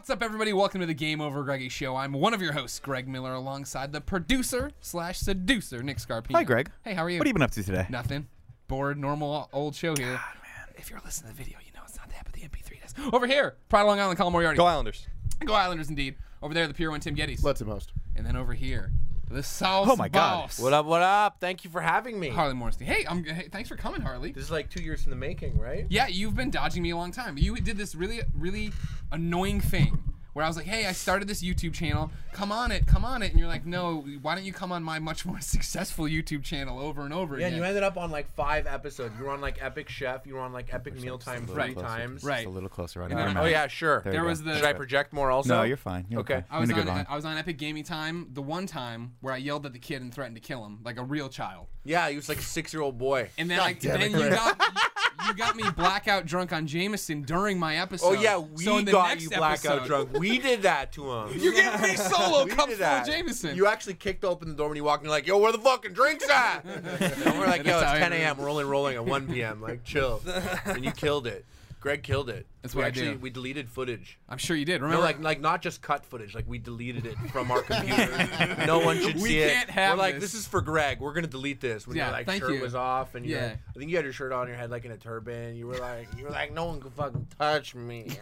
What's up, everybody? Welcome to the Game Over Greggy Show. I'm one of your hosts, Greg Miller, alongside the producer/seducer, Nick Scarpino. Hi, Greg. Hey, how are you? What have you been up to today? Nothing. Bored, normal, old show here. God, man. If you're listening to the video, you know it's not that, but the MP3 does. Over here, Pride of Long Island, Colin Moriarty. Go Islanders. Go Islanders, indeed. Over there, the Pure One, Tim Geddes. Let's him host. And then over here, the South Oh, my God. Boss, What up, what up? Thank you for having me. Harley Morrissey. Hey, hey, thanks for coming, Harley. This is like 2 years in the making, right? Yeah, you've been dodging me a long time. You did this really, really annoying thing where I was like, hey, I started this YouTube channel. Come on it. And you're like, no, why don't you come on my much more successful YouTube channel over and over Yeah, again? and you ended up on like 5 episodes. You were on like Epic Chef. You were on like Epic Mealtime Right. 3 times. Right. Just a little closer right And now. then Oh, yeah, sure. There There you was go. the... Should I project more also? No, you're fine. You're Okay. okay. I was, You're in a good line. I was on Epic Gaming Time the one time where I yelled at the kid and threatened to kill him like a real child. Yeah, he was like a 6-year-old boy. And then, you got me blackout drunk on Jameson during my episode. Oh, yeah, So in the got next you blackout episode- drunk. We did that to him. You gave me solo We cup did full of that. Jameson. You actually kicked open the door when you walked in. You're like, yo, where the fucking drinks at? And we're like, yo, That's it's how 10 I a.m. We're only rolling at 1 p.m. Like, chill. And you killed it. Greg killed it. That's what I actually, do. We deleted footage. I'm sure you did. No, Remember, like not just cut footage. Like we deleted it from our computer. No one should We see it. can't have We're like, this. this is for Greg. We're gonna delete this. When Yeah, your like thank shirt you. was off, and you Yeah. had, I think you had your shirt on your head like in a turban. You were like, no one can fucking touch me.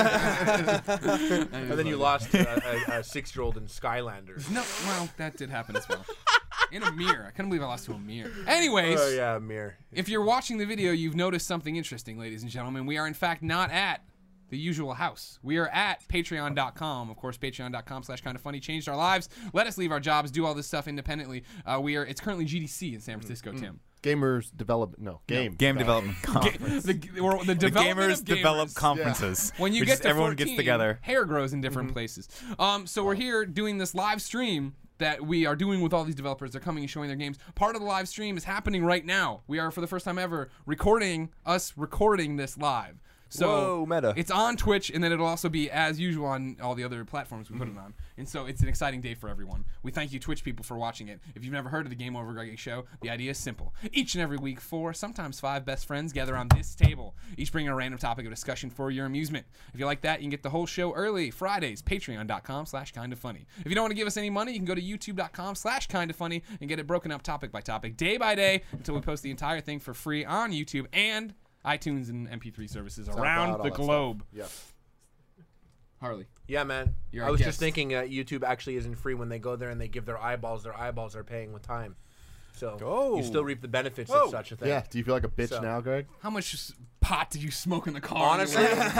And then you lost a 6-year-old in Skylanders. No, well, that did happen as well. In a mirror. I couldn't believe I lost to a mirror. Anyways, Oh yeah, Mir. if you're watching the video, you've noticed something interesting, ladies and gentlemen. We are, in fact, not at the usual house. We are at patreon.com. Of course, patreon.com/kindafunny changed our lives. Let us leave our jobs, do all this stuff independently. It's currently GDC in San Francisco, Tim. Gamers development. No, game. Game development conference. The The development gamers of develop gamers. conferences. When you which get is to everyone 14, gets together. hair grows in different places. So we're here doing this live stream that we are doing with all these developers. They're coming and showing their games. Part of the live stream is happening right now. We are, for the first time ever, recording this live. So Whoa, meta. it's on Twitch, and then it'll also be, as usual, on all the other platforms we put it on. And so it's an exciting day for everyone. We thank you, Twitch people, for watching it. If you've never heard of the Game Over Greggy Show, the idea is simple. Each and every week, 4, sometimes 5 best friends gather on this table, each bringing a random topic of discussion for your amusement. If you like that, you can get the whole show early, Fridays, patreon.com/kindafunny. If you don't want to give us any money, you can go to youtube.com/kindafunny and get it broken up topic by topic, day by day, until we post the entire thing for free on YouTube and iTunes and MP3 services around all the that stuff. globe. Yep. Harley. Yeah, man. You're I our was guest. just thinking YouTube actually isn't free when they go there and they give their eyeballs are paying with time. So Oh. you still reap the benefits Whoa. of such a thing. Yeah. Do you feel like a bitch So- now, Greg? How much pot did you smoke in the car? Honestly,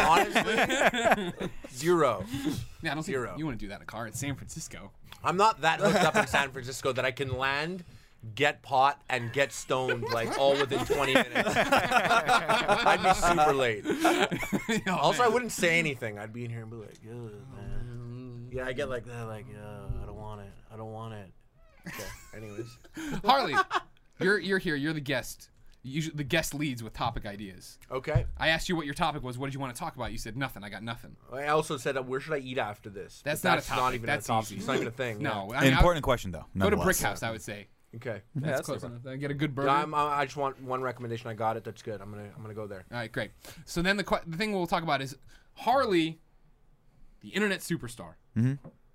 zero. Yeah, I don't think Zero. you want to do that in a car. It's San Francisco. I'm not that hooked up in San Francisco that I can land, get pot, and get stoned like all within 20 minutes. I'd be super late. Also, I wouldn't say anything. I'd be in here and be like, "Ugh, man." Yeah, I get like that, like, I don't want it. I don't want it. Okay. Anyways, Harley, you're here. You're the guest. The guest leads with topic ideas. okay. I asked you what your topic was. What did you want to talk about? You said nothing. I got nothing. I also said, where should I eat after this? That's But not a topic. Not even That's a topic. easy. It's not even a thing. No, Yeah. I mean, An important question, though. go to nonetheless. Brick House. I would say Okay. that's close enough. Get a good burger. Yeah, I just want one recommendation. I got it. That's good. I'm gonna go there. All right, great. So then the thing we'll talk about is Harley, the internet superstar. Mm-hmm.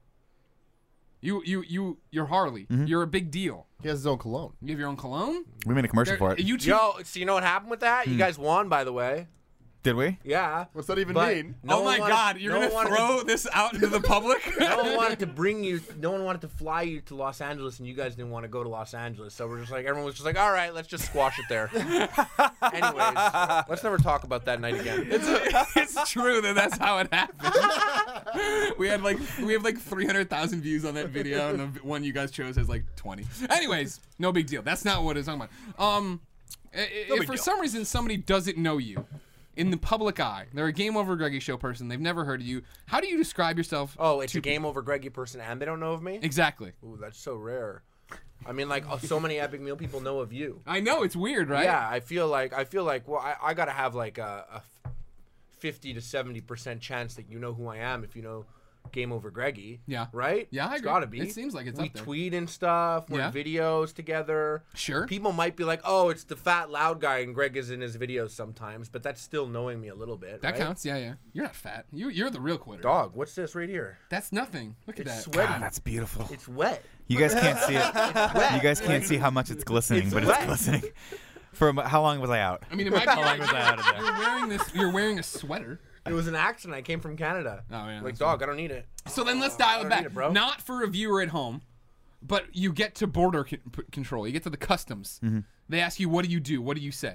You're Harley. You're a big deal. He has his own cologne. You have your own cologne. We made a commercial for it. YouTube. Yo, so you know what happened with that? You guys won, by the way. Did we? Yeah. What's that even But mean? no oh one my wanted- God! You're no gonna one wanted throw this out into the public? No one wanted to bring you. No one wanted to fly you to Los Angeles, and you guys didn't want to go to Los Angeles. So we're just like, everyone was just like, all right, let's just squash it there. Anyways, let's never talk about that night again. It's true that's how it happened. we have like 300,000 views on that video, and the one you guys chose has like 20. Anyways, no big deal. That's not what it's talking about. If for some reason somebody doesn't know you in the public eye, they're a Game Over Greggy Show person, they've never heard of you. How do you describe yourself? Oh, it's a Game Over Greggy person, and they don't know of me. Exactly. Ooh, that's so rare. I mean, like, so many Epic Meal people know of you. I know it's weird, right? Yeah, I feel like, well, I gotta have like a 50 to 70% chance that you know who I am if you know Game Over Greggy. Yeah. Right? Yeah, I It's agree. gotta be. It seems like it's we up there. tweet and stuff. We're Yeah. in videos together. Sure. People might be like, "Oh, it's the fat loud guy," and Greg is in his videos sometimes, but that's still knowing me a little bit. That right? counts. Yeah. You're not fat. You're the real quitter. Dog, what's this right here? That's nothing. Look at It's that. sweaty. God, that's beautiful. It's wet. You guys can't see it. wet. You guys can't see how much it's glistening, It's but wet. it's glistening. How long was I out? I mean, it might be How long was I out of there? You're wearing this. You're wearing a sweater. It was an accident. I came from Canada. Oh, yeah, Like, that's dog, I don't need it. So then let's dial I it don't back. need it, bro. Not for a viewer at home, but you get to border control. You get to the customs. They ask you, "What do you do?" What do you say?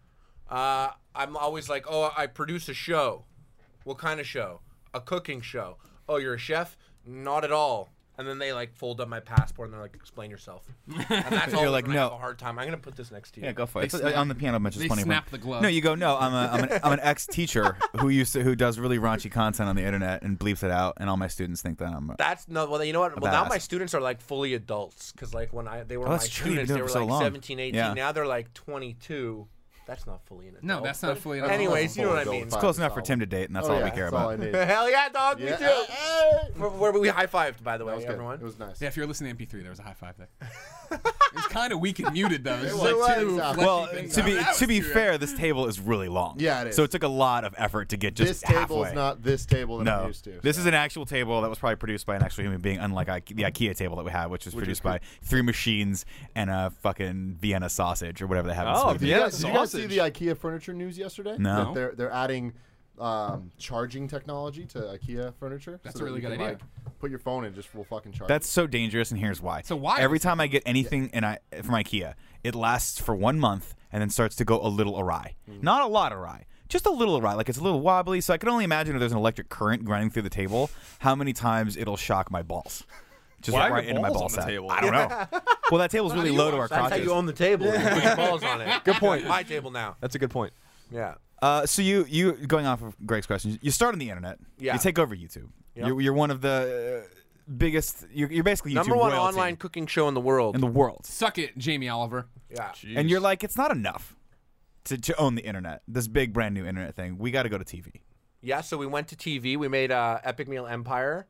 I'm always like, "Oh, I produce a show." What kind of show? A cooking show. Oh, you're a chef? Not at all. And then they like fold up my passport and they're like, "Explain yourself." And that's all. You're like, when I "No." have a hard time. I'm gonna put this next to you. Yeah, go for it. They It's, snap- on the piano bench. It's they plenty of snap room. the glove. No, you go. No, I'm an ex-teacher who does really raunchy content on the internet and bleeps it out, and all my students think that I'm. That's no. Well, you know what? Well, now badass. my students are like fully adults because like when they were my that's true. You've been students, doing they it were for so like long. 17, 18. Yeah. Now they're like 22. That's not fully an adult. No, that's not but fully an adult. Anyways, you know what I Fully mean. adult. Close enough for Tim to date, and that's Oh, all yeah, we care that's all about. I need. Hell yeah, dog. Yeah. Me too. Where we high fived, by the way, That was good. everyone. It was nice. Yeah, if you're listening to MP3, there was a high five there. It's kind of weak and muted though. It's was, like it two was. fleshy Well, things. to be That was to be too- fair, this table is really long. Yeah, it is. So it took a lot of effort to get just This table halfway. is not this table that I'm No, used to. this so. is an actual table that was probably produced by an actual human being, unlike the IKEA table that we have, which was produced by 3 machines and a fucking Vienna sausage or whatever they have. in Oh, Sweden. Did you Vienna guys- did you guys see sausage. the IKEA furniture news yesterday? No. That they're adding charging technology to IKEA furniture. That's so a really that you good can, idea. Like, put your phone in, just will fucking charge. That's so dangerous, and here's why. So why Every is time I get anything from IKEA, it lasts for 1 month and then starts to go a little awry. Not a lot awry, just a little awry. Like it's a little wobbly. So I can only imagine if there's an electric current running through the table, how many times it'll shock my balls. Just Why are right your into my balls ball on the sack. table? I don't know. Well, that table's really low to our That's how crotches. you own the table. You put your balls on it. Good point. My table now. That's a good point. Yeah. So you going off of Greg's question, you start on the internet. Yeah. You take over YouTube. Yep. You're one of the biggest. You're basically YouTube Number 1 royalty online cooking show in the world. in the world. Suck it, Jamie Oliver. Yeah. And you're like, it's not enough to own the internet. This big brand new internet thing. We got to go to TV. Yeah, so we went to TV. We made Epic Meal Empire,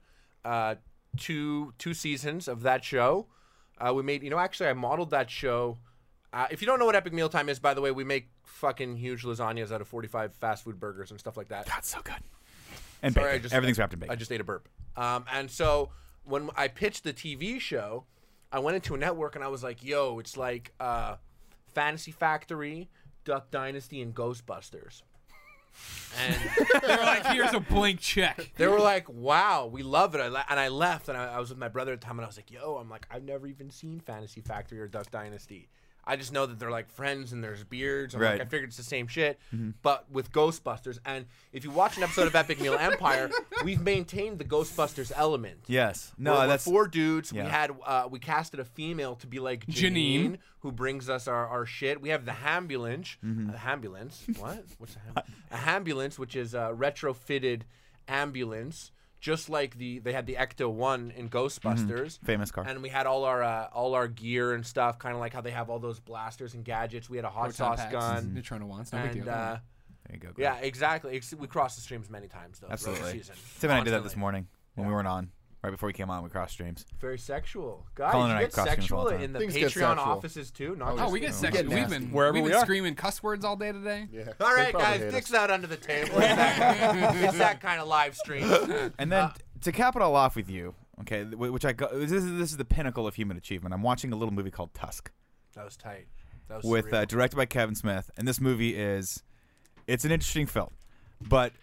two seasons of that show. We made, actually, I modeled that show. If you don't know what Epic Mealtime is, by the way, we make fucking huge lasagnas out of 45 fast food burgers and stuff like that. God, so good. And Sorry, bacon. Everything's wrapped in bacon. I just ate a burp. And so when I pitched the TV show, I went into a network and I was like, yo, it's like Fantasy Factory, Duck Dynasty, and Ghostbusters. And They're like, here's a blank check. they were like, wow, we love it. And I left, and I was with my brother at the time, and I was like, yo, I've never even seen Fantasy Factory or Duck Dynasty. I just know that they're like friends and there's beards. I'm Right. like, I figured it's the same shit, but with Ghostbusters. And if you watch an episode of Epic Meal Empire, we've maintained the Ghostbusters element. Yes. No, We're that's 4 dudes. yeah. We had we casted a female to be like Janine. Janine, who brings us our shit. We have the Hambulance. Ambulance. What? What's a Hambulance, which is a retrofitted ambulance, just like they had the Ecto 1 in Ghostbusters. famous car. And we had all our gear and stuff, kind of like how they have all those blasters and gadgets. We had a hot Proton sauce packs, gun. Neutrino wants. No big And deal. Don't worry. there you go. Greg. yeah, exactly. We crossed the streams many times though. throughout the Absolutely. season. Tim and I did that this Constantly. morning when we weren't on. Right before we came on, we crossed streams. Very sexual. Guys, Colin and I you get cross streams all sexual the time. in the Things get Patreon sexual. offices too? Not Oh, just Oh, we get the- sexual. get We've nasty. been Wherever we've we been are. screaming cuss words all day today. Yeah. All They right, probably guys, hate dicks us. out under the table. It's that kind of live stream. And then to cap it all off with you, okay, which this is the pinnacle of human achievement. I'm watching a little movie called Tusk That was tight. That was with surreal. directed by Kevin Smith, and this movie it's an interesting film, but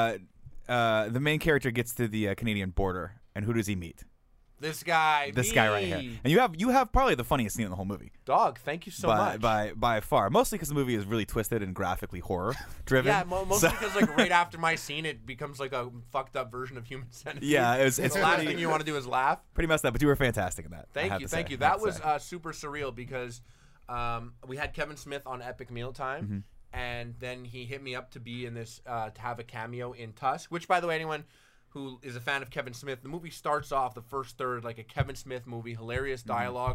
the main character gets to the Canadian border, and who does he meet? this guy. This guy right here, and you have probably the funniest scene in the whole movie. Dog, thank you so much. by far, mostly because the movie is really twisted and graphically horror driven. Yeah, mostly because like right after my scene, it becomes like a fucked up version of Human Centipede. Yeah, it's the last pretty- thing you want to do is laugh. pretty messed up, but you were fantastic in that. I Thank have you, to thank say. you. I have That to was say. super surreal because we had Kevin Smith on Epic Mealtime, and then he hit me up to be in this to have a cameo in Tusk. Which, by the way, anyone who is a fan of Kevin Smith, the movie starts off the first third like a Kevin Smith movie, hilarious dialogue,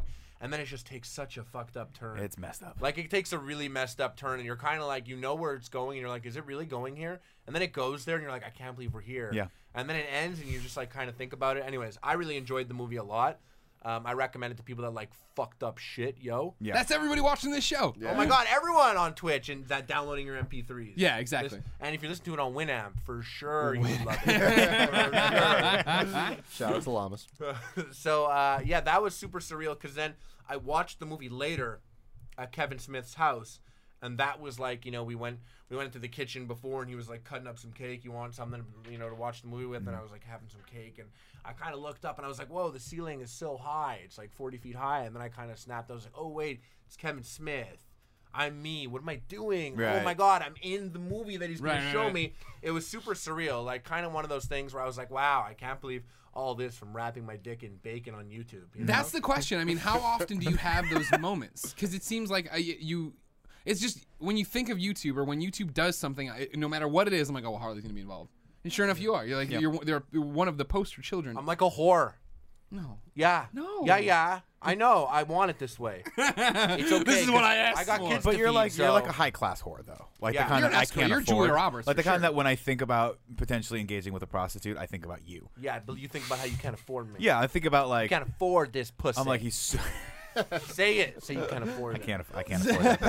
and then it just takes such a fucked up turn. It's messed up. Like, it takes a really messed up turn, and you're kind of like, you know where it's going, and you're like, is it really going here? And then it goes there, and you're like, I can't believe we're here. Yeah. And then it ends, and you just, like, kind of think about it. Anyways, I really enjoyed the movie a lot. I recommend it to people that like fucked up shit, yo. Yeah. That's everybody watching this show. Oh my god, everyone on Twitch and that downloading your MP3s. Yeah, exactly. And if you listen to it on Winamp, for sure you would love it. Shout out to Llamas. So yeah, that was super surreal because then I watched the movie later at Kevin Smith's house, and that was like, you know, we went into the kitchen before, and he was like cutting up some cake. You want something, you know, to watch the movie with, and I was like having some cake, and I kind of looked up, and I was like, whoa, the ceiling is so high. It's like 40 feet high, and then I kind of snapped. I was like, oh wait, it's Kevin Smith. I'm me. What am I doing? Right. Oh my god, I'm in the movie that he's going to show right. me. It was super surreal, like kind of one of those things where I was like, wow, I can't believe all this from wrapping my dick in bacon on YouTube. You know? That's the question. I mean, how often do you have those moments? Because it seems like it's just when you think of YouTube or when YouTube does something, no matter what it is, I'm like, oh, well, Harley's gonna be involved. And sure enough, you are. You're like, you're one of the poster children. I'm like a whore. No. Yeah. No. Yeah. I know. I want it this way. It's okay. This is what I asked I got for. kids But to you're feed, like so. you're like a high class whore though, like Yeah. the kind You're that an I escort. can't You're afford. Julia Roberts, like the for kind sure. that when I think about potentially engaging with a prostitute, I think about you. Yeah, but you think about how you can't afford me. Yeah, I think about You like can't afford this pussy. I'm like he's. So, Say it. Say you can't afford it. I can't afford that.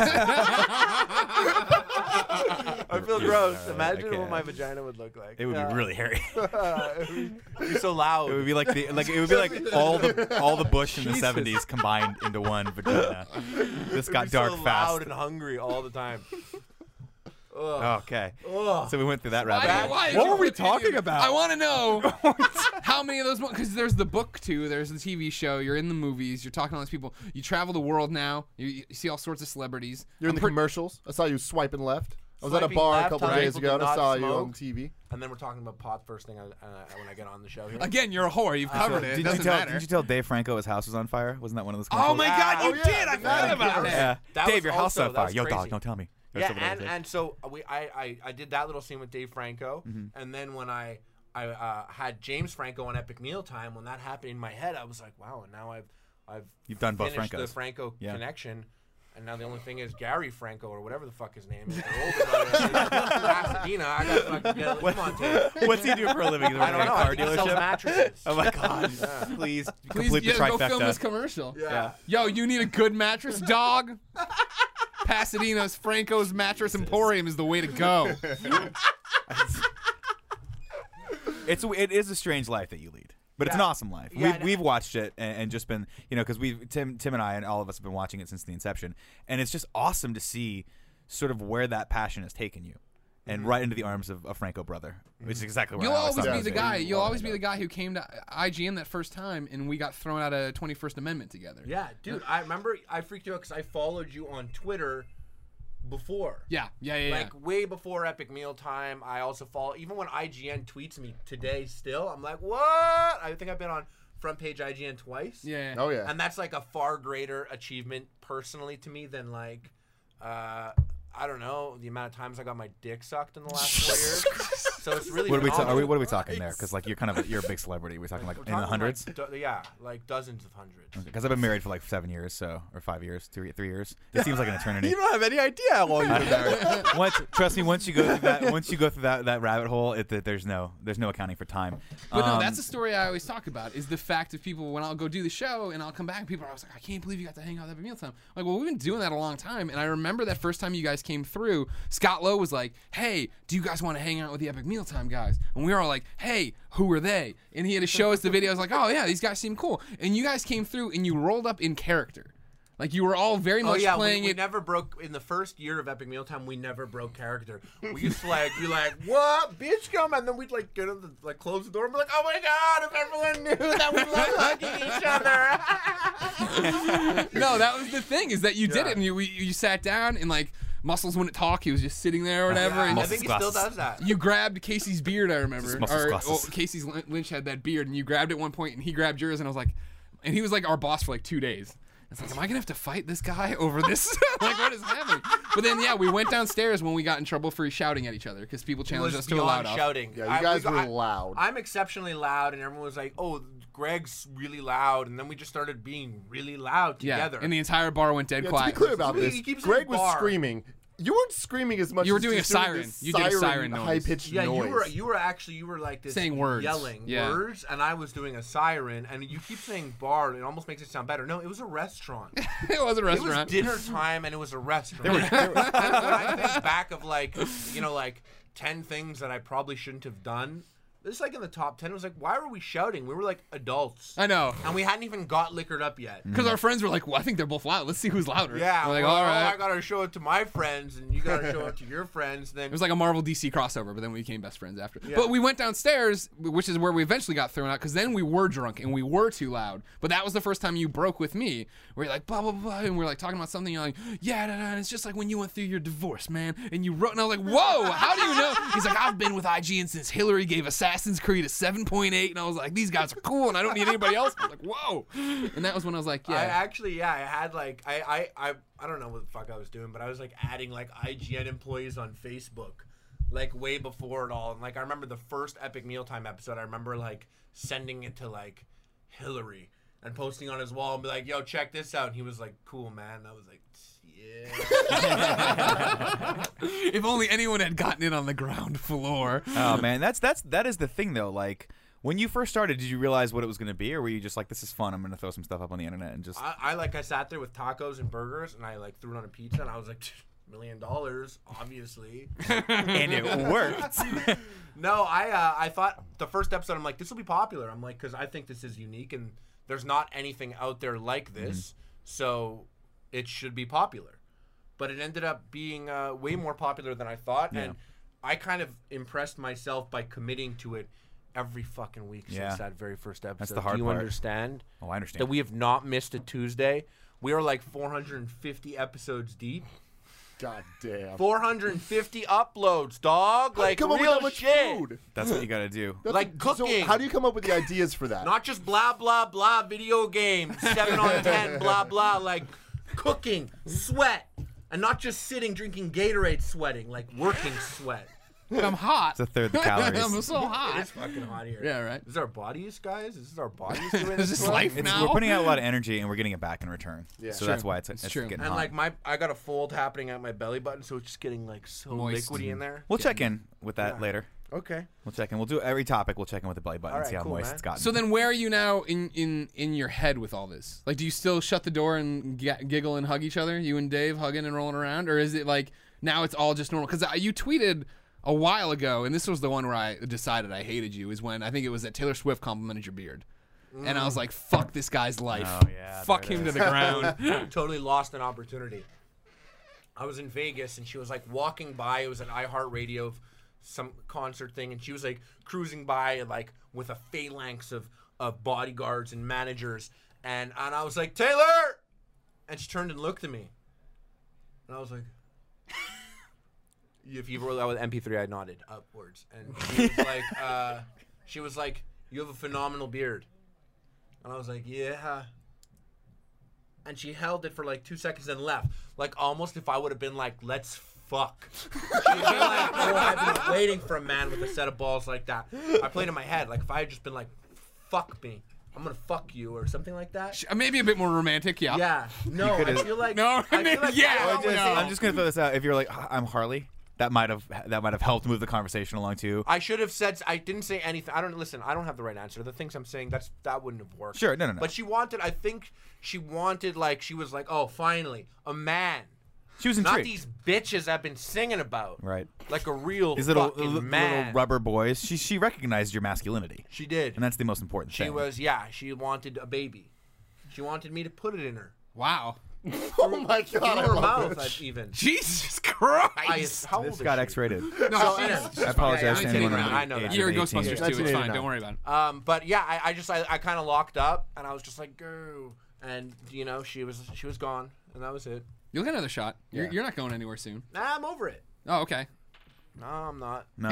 I feel gross. I Imagine what can't. my vagina would look like. It would be really hairy. It'd be so loud. It would be like it would be like all the bush in the '70s combined into one vagina. This It'd got be dark so fast. loud and hungry all the time. Okay, Ugh. so we went through that rabbit hole. Why What were we talking about? I want to know how many of those, because there's the book too, there's the TV show, you're in the movies, you're talking to all these people, you travel the world now, you see all sorts of celebrities. You're in I'm the commercials. I saw you swiping left. I was at a Swiping bar left, a couple telling days people ago to and I not saw you smoke. on TV. And then we're talking about pot first thing when I get on the show here. Again, you're a whore. You've covered it. It Did doesn't you tell? matter. Did you tell Dave Franco his house was on fire? Wasn't that one of those? Oh my commercials? God, you Oh, yeah, did! I the forgot Vatican. about that. Yeah, That Dave, was your house also- is on that fire. was Yo, crazy. dog, don't tell me. Yeah, and so I did that little scene with Dave Franco, Mm-hmm. and then when I had James Franco on Epic Mealtime, when that happened in my head, I was like, wow, and now I've You've done both finished the Francos. Franco Yeah. connection, and now the only thing is Gary Franco or whatever the fuck his name is. Their older brother, Pasadena. I gotta fucking get him on tape. What's he do for a living? Is he I don't working know. at a car I think he sells dealership? mattresses. Oh my God! Please Please, complete the yeah, go film this trifecta. commercial. Yeah. Yo, you need a good mattress, dog? Pasadena's Franco's Mattress Emporium is the way to go. It is a strange life that you lead, but it's an Yeah. awesome life. Yeah, We've watched it and just been, you know, because Tim and I and all of us have been watching it since the inception, and it's just awesome to see sort of where that passion has taken you, and right into the arms of a Franco brother, which is exactly where You'll I always thought be it was the going. guy. You'll always be the guy who came to IGN that first time, and we got thrown out of 21st Amendment together. Yeah, dude. I remember I freaked you out because I followed you on Twitter before. Yeah. Like way before Epic Mealtime, I also follow. Even when IGN tweets me today, still, I'm like, what? I think I've been on front page IGN twice. Yeah. Oh yeah. And that's like a far greater achievement personally to me than like, I don't know, the amount of times I got my dick sucked in the last 4 years. So it's really. What are we phenomenal. what are we talking there? Because like you're a big celebrity. We're talking like We're in the talking hundreds. like yeah, like dozens of hundreds. Because I've been married for like 7 years, or 5 years, 3 years. It seems like an eternity. You don't have any idea how long you've been married. Trust me, once you go through that rabbit hole, there's no accounting for time. But no, that's a story I always talk about, is the fact of people, when I'll go do the show and I'll come back and people are always like, I can't believe you got to hang out at Epic Mealtime. I'm like, well, we've been doing that a long time. And I remember that first time you guys came through, Scott Lowe was like, hey, do you guys want to hang out with the Epic Mealtime guys? And we were all like, hey, who are they? And he had to show us the video. I was like, oh yeah, these guys seem cool. And you guys came through and you rolled up in character. Like you were all very much playing we it. never broke in the first year of Epic Mealtime. We never broke character. We used to like be like, "What, bitch, come!" And then we'd like get in the like close the door and be like, "Oh my god, if everyone knew that we love hugging each other." No, that was the thing, is that you did it and you sat down and like Muscles wouldn't talk. He was just sitting there or whatever. Yeah, and I think he still does that. you grabbed Casey's beard, I remember. Muscles Or glasses. Casey's Lynch had that beard, and you grabbed it at one point, and he grabbed yours, and I was like, and he was like our boss for like 2 days. It's like, am I gonna have to fight this guy over this? Like, what is happening? But then, yeah, we went downstairs when we got in trouble for shouting at each other because people It challenged was us to a loud beyond off. shouting. Yeah, you guys were loud. I'm exceptionally loud, and everyone was like, "Oh, Greg's really loud," and then we just started being really loud Yeah, together. and the entire bar went dead Yeah, to quiet. be clear about He this, keeps Greg saying was bar. screaming. You weren't screaming as much. You were as doing just a siren. this You did a siren noise. high-pitched Yeah, noise. you were like this Saying words. yelling Yeah. words, and I was doing a siren, and you keep saying bar, and it almost makes it sound better. No, it was a restaurant. It was a It restaurant. was dinner time, and it was a restaurant. And when I think back of like 10 things that I probably shouldn't have done. This like in the top 10. It was like, why were we shouting? We were like adults. I know. And we hadn't even got liquored up yet. Because our friends were like, well, I think they're both loud. Let's see who's louder. Yeah, We're like, well, all right. I gotta show it to my friends, and you gotta show it to your friends. Then It was like a Marvel DC crossover, but then we became best friends after. Yeah. But we went downstairs, which is where we eventually got thrown out, because then we were drunk and we were too loud. But that was the first time you broke with me, where you're like, blah, blah, blah, and we're like talking about something, you're like, yeah, nah, nah, it's just like when you went through your divorce, man, and you wrote, and I was like, whoa, how do you know? He's like, I've been with IGN since Hillary gave Assassin's Creed a 7.8, and I was like, these guys are cool, and I don't need anybody else. I was like, whoa. And that was when I was like, yeah. I actually, I had like, I don't know what the fuck I was doing, but I was like adding like IGN employees on Facebook, like way before it all. And like I remember the first Epic Mealtime episode. I remember like sending it to like Hillary and posting on his wall and be like, "Yo, check this out." And he was like, "Cool, man." And I was like, "Yeah." If only anyone had gotten it on the ground floor. Oh man, that is the thing though. Like when you first started, did you realize what it was going to be, or were you just like, "This is fun. I'm going to throw some stuff up on the internet and just." I sat there with tacos and burgers, and I like threw it on a pizza, and I was like, $1 million, obviously. And it worked. No, I thought the first episode, I'm like, this will be popular. I'm like, because I think this is unique, and there's not anything out there like this, so it should be popular. But it ended up being way more popular than I thought, and I kind of impressed myself by committing to it every fucking week since that very first episode. the hard Do you part. understand? Oh, I understand. That we have not missed a Tuesday. We are like 450 episodes deep. God damn. 450 uploads, dog. How do you Like come up with real that much shit. food? That's what you got to do. That's Like So cooking. how do you come up with the ideas for that? Not just blah blah blah video games, 7 on 10, blah blah, like cooking, sweat, and not just sitting drinking Gatorade sweating, like working sweat. I'm hot. It's a third the calories. I'm so hot. It's fucking hot here. Yeah, right. This is our bodies, guys. This is our bodies doing Is this. this to us? life It's, now? we're putting out a lot of energy and we're getting it back in return. Yeah. So True. that's why it's true. getting And hot. like I got a fold happening at my belly button, so it's just getting like so Moist. liquidy in there. We'll check in with that later. Okay. We'll check in. We'll do every topic. We'll check in with the belly button and All see right, how cool, moist man. it's gotten. So then, where are you now in your head with all this? Like, do you still shut the door and giggle and hug each other? You and Dave hugging and rolling around, or is it like now it's all just normal? Because you tweeted a while ago, and this was the one where I decided I hated you. Is when I think it was that Taylor Swift complimented your beard, and I was like, "Fuck this guy's life. Oh, yeah, Fuck there it him to is. the ground." Totally lost an opportunity. I was in Vegas and she was like walking by. It was an iHeartRadio some concert thing, and she was like cruising by like with a phalanx of bodyguards and managers, and I was like, "Taylor!" And she turned and looked at me, and I was like, if you roll out with MP3, I nodded upwards, and she was like, "You have a phenomenal beard," and I was like, "Yeah." And she held it for like 2 seconds and left. Like almost if I would have been like, "Let's fuck." She'd be like, "Oh, I've been waiting for a man with a set of balls like that." I played in my head like if I had just been like, "Fuck me, I'm gonna fuck you" or something like that. Maybe a bit more romantic, yeah. Yeah. No, I feel like No, I feel like yeah, I was- no. I'm just gonna throw this out. If you're like, I'm Harley, that might have helped move the conversation along too. I should have said. I didn't say anything. I don't have the right answer. The things I'm saying, that wouldn't have worked. Sure, no. But she wanted. I think she wanted like she was like, "Oh, finally, a man." She was Not intrigued. these bitches I've been singing about. Right. Like a real These little fucking man. little rubber boys. She recognized your masculinity, She did. and that's the most important She thing. was, she wanted a baby. She wanted me to put it in her. Wow. Oh my god! In I her love mouth, it. even. Jesus Christ. How old This is got she? X-rated. No, I apologize to I'm anyone kidding, under I know the that. age You're of in 18. Ghostbusters Yeah, too. It's fine. 1989. Don't worry about it. But yeah, I kind of locked up, and I was just like, "Go," and she was gone, and that was it. You'll get another shot. You're not going anywhere soon. Nah, I'm over it. Oh, okay. No, I'm not. No.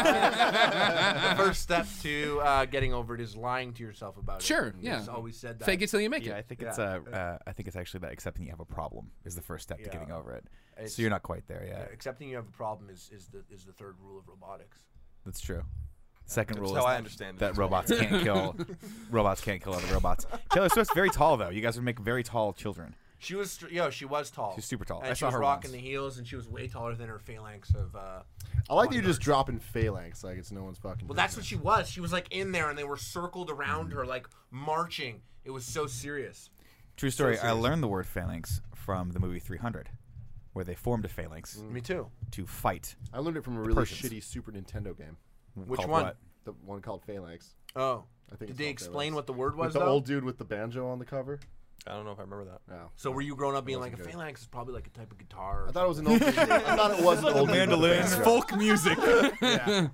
The first step to getting over it is lying to yourself about it. Sure, And yeah. He's always said that. Fake it till you make Yeah, it. I think Yeah. it's actually that accepting you have a problem is the first step to Yeah. getting over it. It's- So you're not quite there Yeah, yet. accepting you have a problem is the third rule of robotics. That's true. Second That's rule how is I understand it that as robots well. can't kill other robots. Taylor Swift's very tall though. You guys would make very tall children. She was she was tall. She's super tall. And I she saw was her rocking once. the heels, and she was way taller than her phalanx of. I like that you're just bodyguards. dropping phalanx like it's no one's fucking. Well, that's what business. she was. She was like in there, and they were circled around her, like marching. It was so serious. True story. I serious. learned the word phalanx from the movie 300, where they formed a phalanx Me too. to fight. I learned it from a really Persians. shitty Super Nintendo game. Which called one? what? The one called Phalanx. Oh, I think. did it's they called explain Phalanx. what the word was With the though? old dude with the banjo on the cover? I don't know if I remember that. No. So were you growing up being like wasn't a good. phalanx is probably like a type of guitar? I thought it was an old. dude. I thought it was an old dude with a mandolin. banjo. Folk music. Yeah.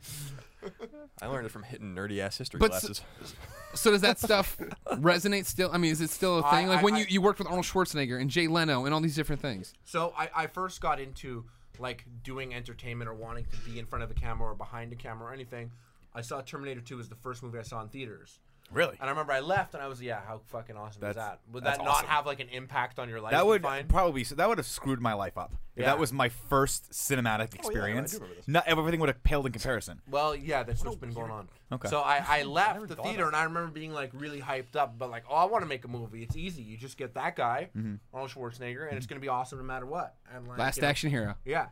I learned it from hitting nerdy ass history But classes. So does that stuff resonate still? I mean, is it still a thing? Like when you worked with Arnold Schwarzenegger and Jay Leno and all these different things. So I first got into like doing entertainment or wanting to be in front of a camera or behind a camera or anything. I saw Terminator 2 as the first movie I saw in theaters. Really? And I remember I left and I was, how fucking awesome is That's- that? Would that's that not awesome. have like an impact on your life? That you would find? probably that would have screwed my life up. If Yeah. that was my first cinematic experience, remember this. not everything would have paled in comparison. Well, yeah, that's what's been going on. Okay. So I left never the thought theater and I remember being like really hyped up, but like, oh, I want to make a movie. It's easy. You just get that guy, Arnold Schwarzenegger, and it's gonna be awesome no matter what. And like, Last you know, Action Hero. Yeah.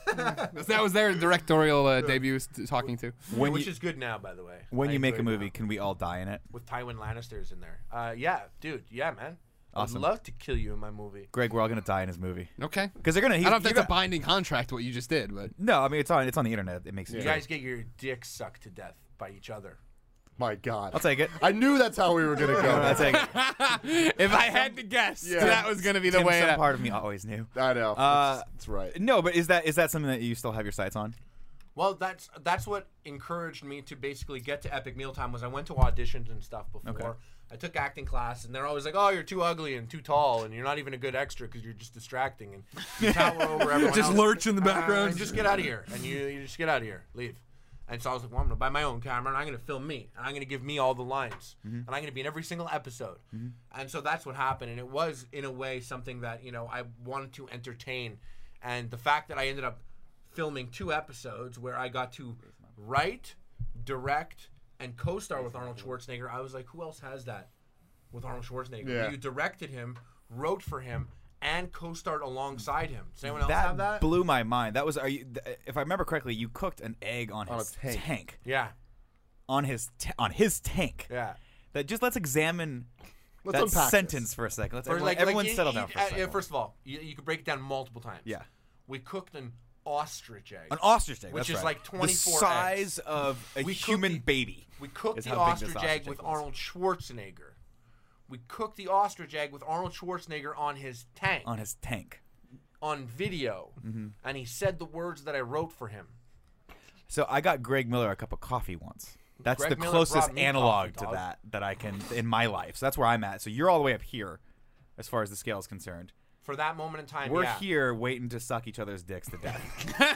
That was their directorial debut talking to. When Which you is good now, by the way. when I you make a enjoy it movie, now. can we all die in it? With Tywin Lannister's in there. Yeah, dude. Yeah, man. Awesome. I'd love to kill you in my movie. Greg, we're all gonna die in his movie Okay. because they're gonna. I don't know if that's a binding contract what you just did, but No, I mean it's on the internet. It makes it You true. guys get your dicks sucked to death by each other. My God. I'll take it. I knew that's how we were gonna go. I'll take it. if I had to guess, Yeah. that was gonna be the Tim, way. some That, part of me always knew. I know. That's right. No, but is that something that you still have your sights on? Well, that's what encouraged me to basically get to Epic Mealtime was I went to auditions and stuff before. Okay. I took acting class, and they're always like, "Oh, you're too ugly and too tall, and you're not even a good extra because you're just distracting and you tower over everyone just else. lurch in the background. Just get out of here, and you just get out of here, leave." And so I was like, "Well, I'm gonna buy my own camera, and I'm gonna film me, and I'm gonna give me all the lines, and I'm gonna be in every single episode." And so that's what happened, and it was in a way something that I wanted to entertain, and the fact that I ended up filming 2 episodes where I got to write, direct, and co-star with Arnold Schwarzenegger, I was like, who else has that with Arnold Schwarzenegger? Yeah. You directed him, wrote for him, and co-starred alongside him. Does anyone else have that? blew my mind. That was, if I remember correctly, you cooked an egg on On a his tank. Yeah, on his tank. yeah. Let's examine Let's that unpack sentence this. for a second. Let's Or everyone you- settle you- down for a second. First of all, you could break it down multiple times. Yeah. We cooked an ostrich egg. An ostrich egg, Which that's is right. like 24 the size eggs. of a We cooked human the- baby. We cooked is the how big this ostrich ostrich egg with was. Arnold Schwarzenegger. We cooked the ostrich egg with Arnold Schwarzenegger on his tank, On his tank. on video, and he said the words that I wrote for him. So I got Greg Miller a cup of coffee once. That's Greg the Miller closest brought me analog coffee, to dog. that I can in my life. So that's where I'm at. So you're all the way up here, as far as the scale is concerned. For that moment in time, We're yeah. here waiting to suck each other's dicks to death.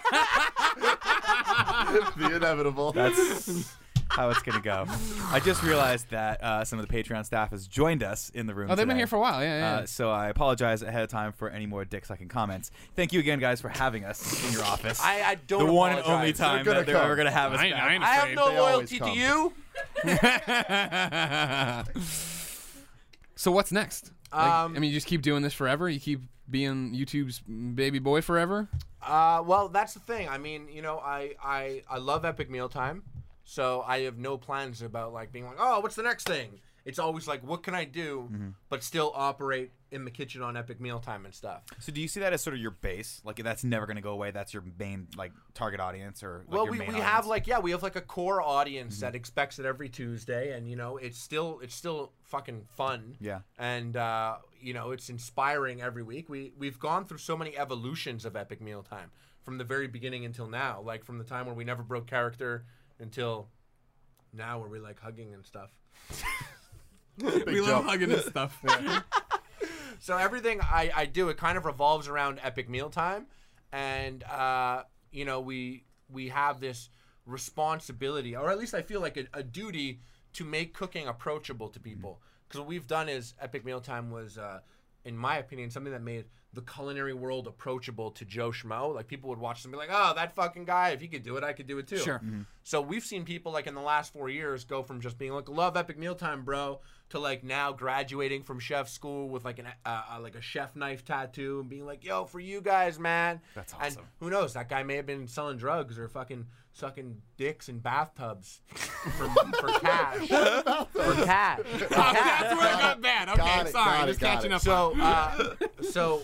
The inevitable. That's how it's gonna go. I just realized that some of the Patreon staff has joined us in the room. Oh, they've been today. here for a while. Yeah. So I apologize ahead of time for any more dick sucking comments. Thank you again, guys, for having us in your office. I don't the one and apologize. only time They're that they're gonna ever gonna have us I back. ain't I have afraid. no They always loyalty to come. you. So what's next? Like, I Um, mean, you just keep doing this forever. You keep being YouTube's baby boy forever. Well, that's the thing. I mean, I love Epic Mealtime, so I have no plans about like being like, oh, what's the next thing? It's always like, what can I do, but still operate in the kitchen on Epic Mealtime and stuff. So do you see that as sort of your base? Like that's never gonna go away. That's your main like target audience, or like, Well, your we main have audience? we have like a core audience that expects it every Tuesday, and it's still fucking fun. Yeah. And it's inspiring every week. We've gone through so many evolutions of Epic Mealtime from the very beginning until now. Like from the time where we never broke character until now, where we like hugging and stuff. We love hugging and stuff. So everything I do, it kind of revolves around Epic Mealtime, and we we have this responsibility, or at least I feel like a duty to make cooking approachable to people. Because what we've done is Epic Mealtime was, in my opinion, something that made the culinary world approachable to Joe Schmo. Like, people would watch this and be like, oh, that fucking guy, if he could do it, I could do it too. Sure. So we've seen people, like, in the last 4 years go from just being like, love Epic Mealtime, bro, to, like, now graduating from chef school with, like, a chef knife tattoo and being like, yo, for you guys, man. That's And awesome. who knows? That guy may have been selling drugs or fucking sucking dicks in bathtubs for cash. For cash. For cash. That's where it got bad. Okay, Got it, sorry. got it, Just got catching it. up. So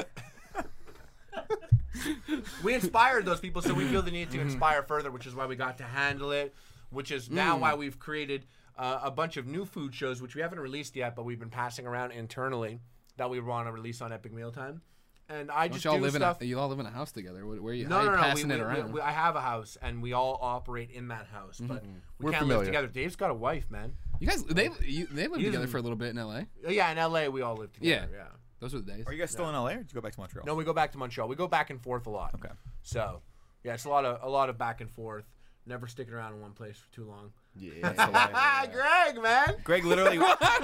we inspired those people, so we feel the need to inspire further, which is why we got to handle it, which is now why we've created a bunch of new food shows, which we haven't released yet, but we've been passing around internally that we want to release on Epic Mealtime. And I just Don't y'all do live stuff. you all live in a house together. Where are you? No, how no, you no. passing it around? I have a house, and we all operate in that house, but we We're can't familiar. live together. Dave's got a wife, man. You guys, they lived together for a little bit in L.A. Yeah, in LA we all live together. Yeah. Those were the days. Are you guys still in LA, or did you go back to Montreal? No, we go back to Montreal. We go back and forth a lot. Okay. So, yeah, it's a lot of back and forth. Never sticking around in one place for too long. Yeah. Greg, man. Greg literally.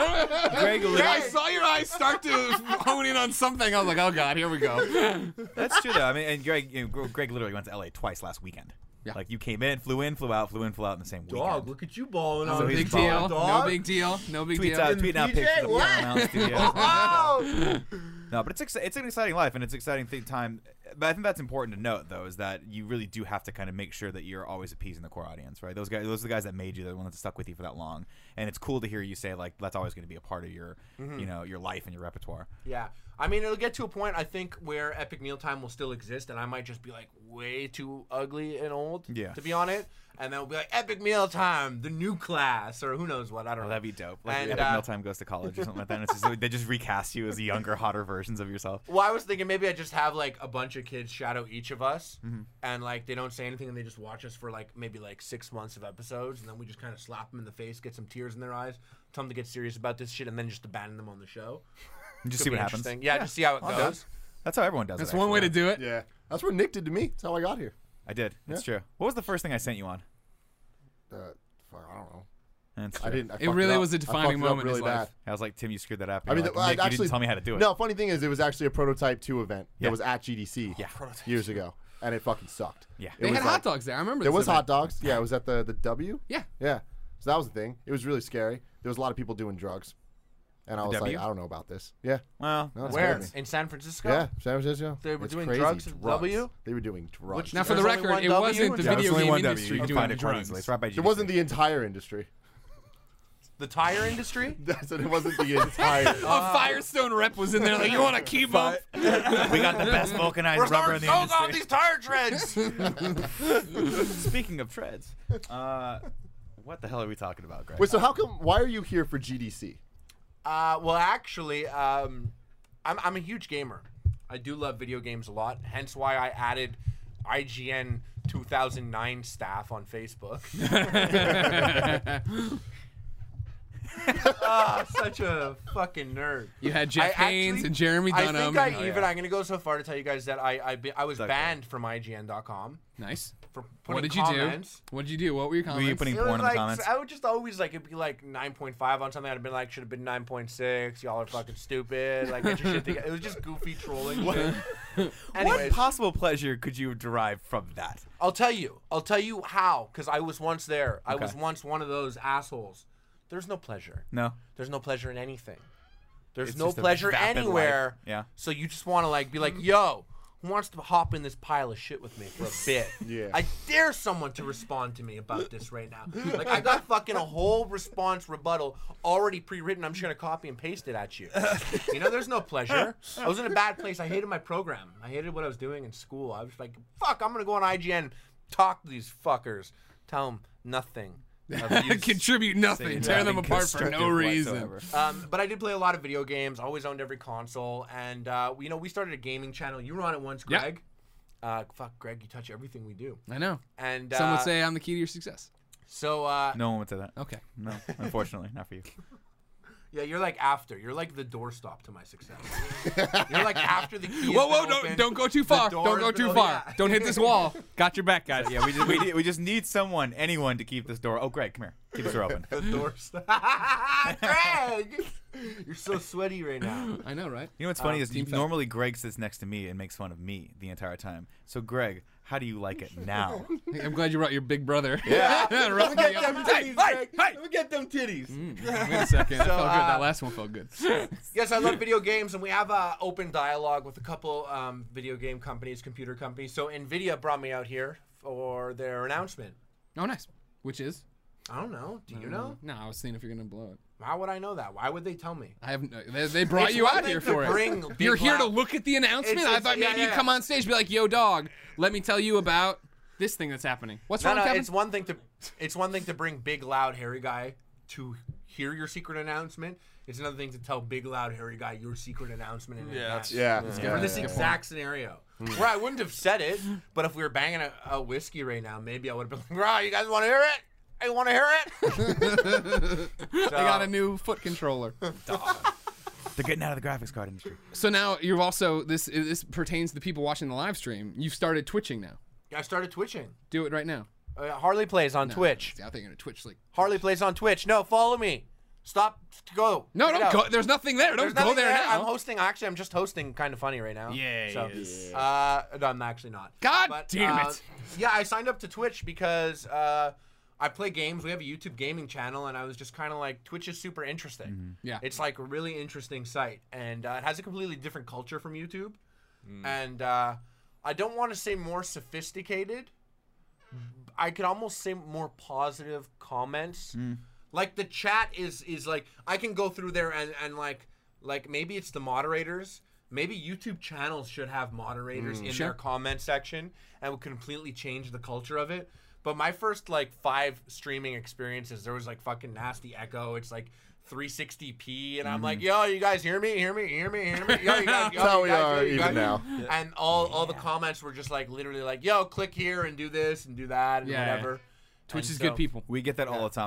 I saw your eyes start to hone in on something. I was like, oh god, here we go. That's true though. I mean, and Greg literally went to LA twice last weekend. Yeah. Like you came in, flew in, flew out in the same weekend. Dog, look at you balling No on he's big balling, deal. No dog. big deal. No big Tweets deal. out, tweeting out PJ, pictures of what? Paramount Studios. Oh! No, but it's an exciting life and it's an exciting time. But I think that's important to note, though, is that you really do have to kind of make sure that you're always appeasing the core audience, right? Those are the guys that made you, the ones that stuck with you for that long. And it's cool to hear you say like that's always going to be a part of your, your life and your repertoire. Yeah. I mean, it'll get to a point, I think, where Epic Mealtime will still exist, and I might just be, like, way too ugly and old to be on it. And then we'll be like, Epic Mealtime, the new class, or who knows what. I don't know. Oh, that'd be dope. Like And, Epic Mealtime Goes to College or something like that. And it's just, they just recast you as younger, hotter versions of yourself. Well, I was thinking maybe I just have, like, a bunch of kids shadow each of us, and, like, they don't say anything, and they just watch us for, like, maybe, like, 6 months of episodes, and then we just kind of slap them in the face, get some tears in their eyes, tell them to get serious about this shit, and then just abandon them on the show. Just Could see be what happens. interesting. Yeah, just see how it goes. That's how everyone does That's it. one way to actually. do it. Yeah. That's what Nick did to me. That's how I got here. I did. It's true. What was the first thing I sent you on? Fuck, I don't know. That's I true. didn't. I It fucked really up. was a I fucked defining it up moment in really his life. bad. I was like, Tim, you screwed that up. I mean, Like, I Nick, you actually didn't tell me how to do it. No, funny thing is, it was actually a Prototype 2 event Yeah. that was at GDC years ago, and it fucking sucked. Yeah. It They was had like- hot dogs there. I remember There this was event. hot dogs. Yeah, it was at the W. Yeah. Yeah. So that was the thing. It was really scary. There was a lot of people doing drugs, and I was W? like, I don't know about this. Yeah. Well, No, it's Where? crazy. In San Francisco? Yeah, San Francisco. They were It's doing crazy. drugs at W? They were doing drugs. Which- Now, for the There's only record, one it W? wasn't the Yeah, there's video only game one W. industry You can doing find the it quite drugs. easily. It's right by It wasn't the entire industry. The tire industry? That's it wasn't the entire. A Firestone rep was in there like, you want to keep up? We got the best vulcanized rubber in the off industry. these tire treads! Speaking of treads, what the hell are we talking about, Greg? Wait, so how come? Why are you here for GDC? Well, actually, I'm a huge gamer. I do love video games a lot. Hence why I added IGN 2009 staff on Facebook. Such a fucking nerd. You had Jeff I Haynes actually- and Jeremy Dunham. I and- think I'm gonna go so far to tell you guys that I was Okay. banned from IGN.com Nice. for putting What did you comments. do? What did you do? What were your Were comments? you putting It porn was in the like, comments? I would just always like it'd be like 9.5 on something. I'd have been like, should have been 9.6. Y'all are fucking stupid. Like get your shit together. It was just goofy trolling. shit. What Anyways, possible pleasure could you derive from that? I'll tell you how, because I was once there. I Okay. was once one of those assholes. There's no pleasure. No. There's no pleasure in anything. There's It's no just a pleasure vapid anywhere. life. Yeah. So you just want to like be like, yo, who wants to hop in this pile of shit with me for a bit? Yeah. I dare someone to respond to me about this right now. Like I got fucking a whole response rebuttal already pre-written. I'm just gonna copy and paste it at you. You know, there's no pleasure. I was in a bad place. I hated my program. I hated what I was doing in school. I was like, fuck, I'm gonna go on IGN, talk to these fuckers, tell them nothing. of use. Contribute nothing. Tear them apart for no reason. But I did play a lot of video games. Always owned every console, and we started a gaming channel. You were on it once, Yeah. Greg. Fuck, Greg, you touch everything we do. I know. And Some would say I'm the key to your success. so. No one would say that. Okay. No, unfortunately, not for you. Yeah, you're like after. You're like the doorstop to my success. You're like after the key. Whoa, don't go too far. Don't go too far. Don't hit this wall. Got your back, guys. Yeah, we just need anyone to keep this door. Oh, Greg, come here. Keep this door open. The doorstop. Greg, you're so sweaty right now. I know, right? You know what's funny is Team Fat. normally Greg sits next to me and makes fun of me the entire time. So Greg, how do you like it now? I'm glad you brought your big brother. Yeah. Rough me Let me get up. them titties, Greg. Let me get them titties. Wait a second. That felt good. uh, That last one felt good. Yes, I love video games, and we have open dialogue with a couple video game companies, computer companies. So NVIDIA brought me out here for their announcement. Oh, nice. Which is? I don't know. Do you know? No, I was seeing if you're gonna blow it. How would I know that? Why would they tell me? I have. They brought It's you one out thing here to for bring it. big You're here to loud- look at the announcement. It's- I thought yeah, maybe yeah. you'd come on stage and be like, "Yo, dog, let me tell you about this thing that's happening." What's wrong, Kevin? It's one thing to bring big loud hairy guy to hear your secret announcement. It's another thing to tell big loud hairy guy your secret announcement in advance. Yeah. For this exact scenario, where I wouldn't have said it, but if we were banging a whiskey right now, maybe I would have been like, "Right, you guys want to hear it? Hey, want to hear it?" They got a new foot controller. They're getting out of the graphics card industry. So now you've also this pertains to the people watching the live stream. You've started twitching now. I started twitching. Do it right now. Harley plays on Twitch. See, I think you're gonna Twitch like. Harley plays on Twitch. No, follow me. Stop. Go. No, Get don't out. go. There's nothing there. There's Don't go nothing there I'm now. hosting. Actually, I'm just hosting Kind of Funny right now. Yeah, So, he is. no, I'm actually not. God But, damn it. Yeah, I signed up to Twitch because I play games. We have a YouTube gaming channel, and I was just kind of like, Twitch is super interesting. Yeah. It's like a really interesting site, and it has a completely different culture from YouTube. And I don't want to say more sophisticated. I could almost say more positive comments. Like the chat is like I can go through there and like maybe it's the moderators. Maybe YouTube channels should have moderators in Sure. their comment section and would completely change the culture of it. But my first like 5 streaming experiences, there was like fucking nasty echo. It's like 360p, and I'm like, yo, you guys hear me? Hear me? Hear me? Hear me? Yo, you guys, That's how we are you even guys. now. And all the comments were just like literally like, yo, click here and do this and do that and Yeah. whatever. Twitch And is so- good people. We get that all the time.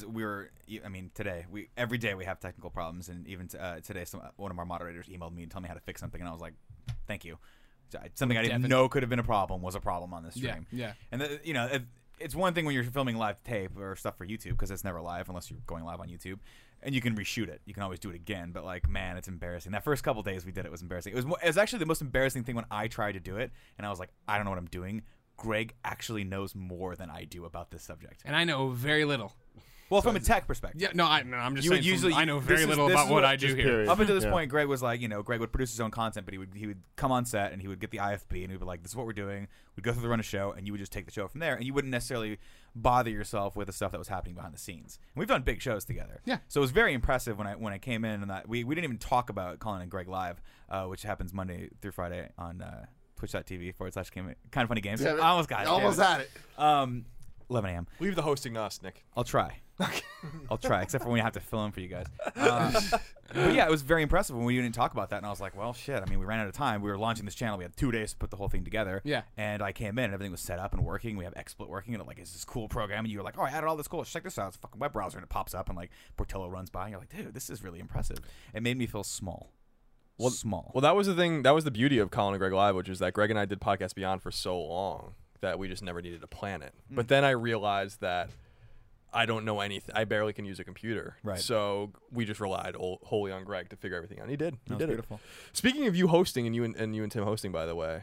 Today every day we have technical problems, and even today, one of our moderators emailed me and told me how to fix something, and I was like, "Thank you." Something I didn't Devin. know could have been a problem was a problem on this stream. Yeah. And it's one thing when you're filming live tape or stuff for YouTube because it's never live unless you're going live on YouTube, and you can reshoot it. You can always do it again, but like, man, it's embarrassing. That first couple days we did it was embarrassing. It was actually the most embarrassing thing when I tried to do it, and I was like, I don't know what I'm doing. Greg actually knows more than I do about this subject. And I know very little. Well, from a tech perspective. Yeah, no, I'm just You saying. would usually- I know this very is- little this about is what what- I do just here. period. Up until this Yeah. point, Greg was like, Greg would produce his own content, but he would come on set and he would get the IFB and he'd be like, "This is what we're doing." We'd go through the run of show, and you would just take the show from there, and you wouldn't necessarily bother yourself with the stuff that was happening behind the scenes. And we've done big shows together, Yeah. So it was very impressive when I came in, and that we didn't even talk about Colin and Greg live, which happens Monday through Friday on Twitch.tv/Kind of Funny Games. Damn it. I almost got it. Almost damn at it. 11 a.m. Leave the hosting to us, Nick. I'll try. I'll try, except for when you have to fill in for you guys. But yeah, it was very impressive when we didn't talk about that, and I was like, well, shit. I mean, we ran out of time. We were launching this channel. We had 2 days to put the whole thing together. Yeah. And I came in, and everything was set up and working. We have XSplit working, and it's this cool program. And you were like, oh, I added all this cool. Check this out. It's a fucking web browser, and it pops up, and like Portillo runs by, and you're like, dude, this is really impressive. It made me feel small. Small. Well, that was the thing. That was the beauty of Colin and Greg Live, which is that Greg and I did Podcast Beyond for so long that we just never needed to plan it. But then I realized that I don't know anything. I barely can use a computer. Right. So we just relied wholly on Greg to figure everything out. And he did. He That was did beautiful. it. Speaking of you hosting and you and Tim hosting, by the way,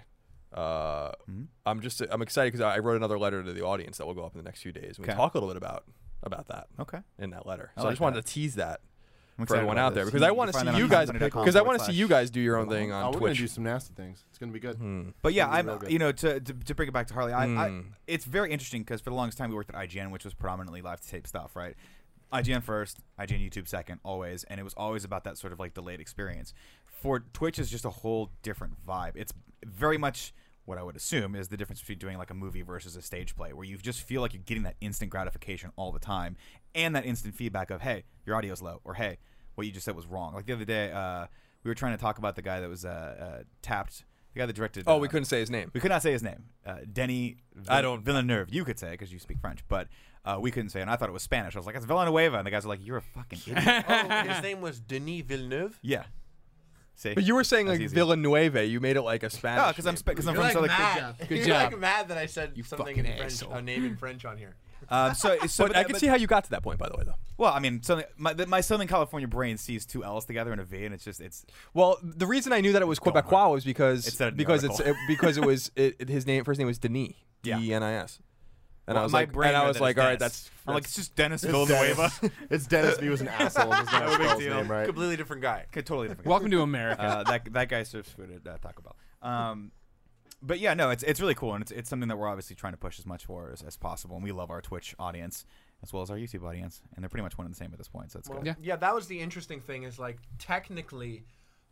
I'm excited because I wrote another letter to the audience that will go up in the next few days. And we Okay. talk a little bit about that Okay. in that letter. I So I like just wanted that. to tease that I'm for excited everyone about out there this. because I want to find see that you on guys kindfunny.com because I want to see / you guys do your own thing on We're gonna Twitch. do some nasty things. It's gonna be good. But yeah, It'll be real good. to bring it back to Harley, it's very interesting because for the longest time we worked at IGN, which was predominantly live to tape stuff, right? IGN first, IGN YouTube second, always, and it was always about that sort of like delayed experience. For Twitch is just a whole different vibe. It's very much what I would assume is the difference between doing like a movie versus a stage play, where you just feel like you're getting that instant gratification all the time, and that instant feedback of, hey, your audio's low, or hey, what you just said was wrong. Like the other day, we were trying to talk about the guy that was tapped the guy that directed. Oh, we couldn't say his name. We could not say his name. Denis. I don't- Villeneuve. You could say it because you speak French, but we couldn't say it. And I thought it was Spanish. I was like, it's Villanueva, and the guys are like, you're a fucking idiot. Oh, his name was Denis Villeneuve. Yeah. See. But you were saying That's like easy. Villanueva. You made it like a Spanish. Oh, because I'm name. from You're like Southern. mad. Good You're job. like mad that I said You something fucking in French, asshole. a name in French on here. So But I can see how you got to that point, by the way, though. Well, I mean, my Southern California brain sees two L's together in a V, and it's. Well, the reason I knew that it was Going Quebecois was because It said it in the because article. because it was his first name was Denis. Yeah. Denis. And Well, I was my like, brain and I read was that like, as all right, Dennis. that's I'm like, it's just Dennis It's Villanueva. Dennis. It's Dennis V was an asshole. Doesn't know how to No big spell his deal. name right. Completely different guy. Okay, totally different. Welcome to America. That guy serves food at Taco Bell. But yeah, no, it's really cool, and it's something that we're obviously trying to push as much for as possible. And we love our Twitch audience as well as our YouTube audience, and they're pretty much one and the same at this point. So it's good. Yeah. That was the interesting thing is like technically,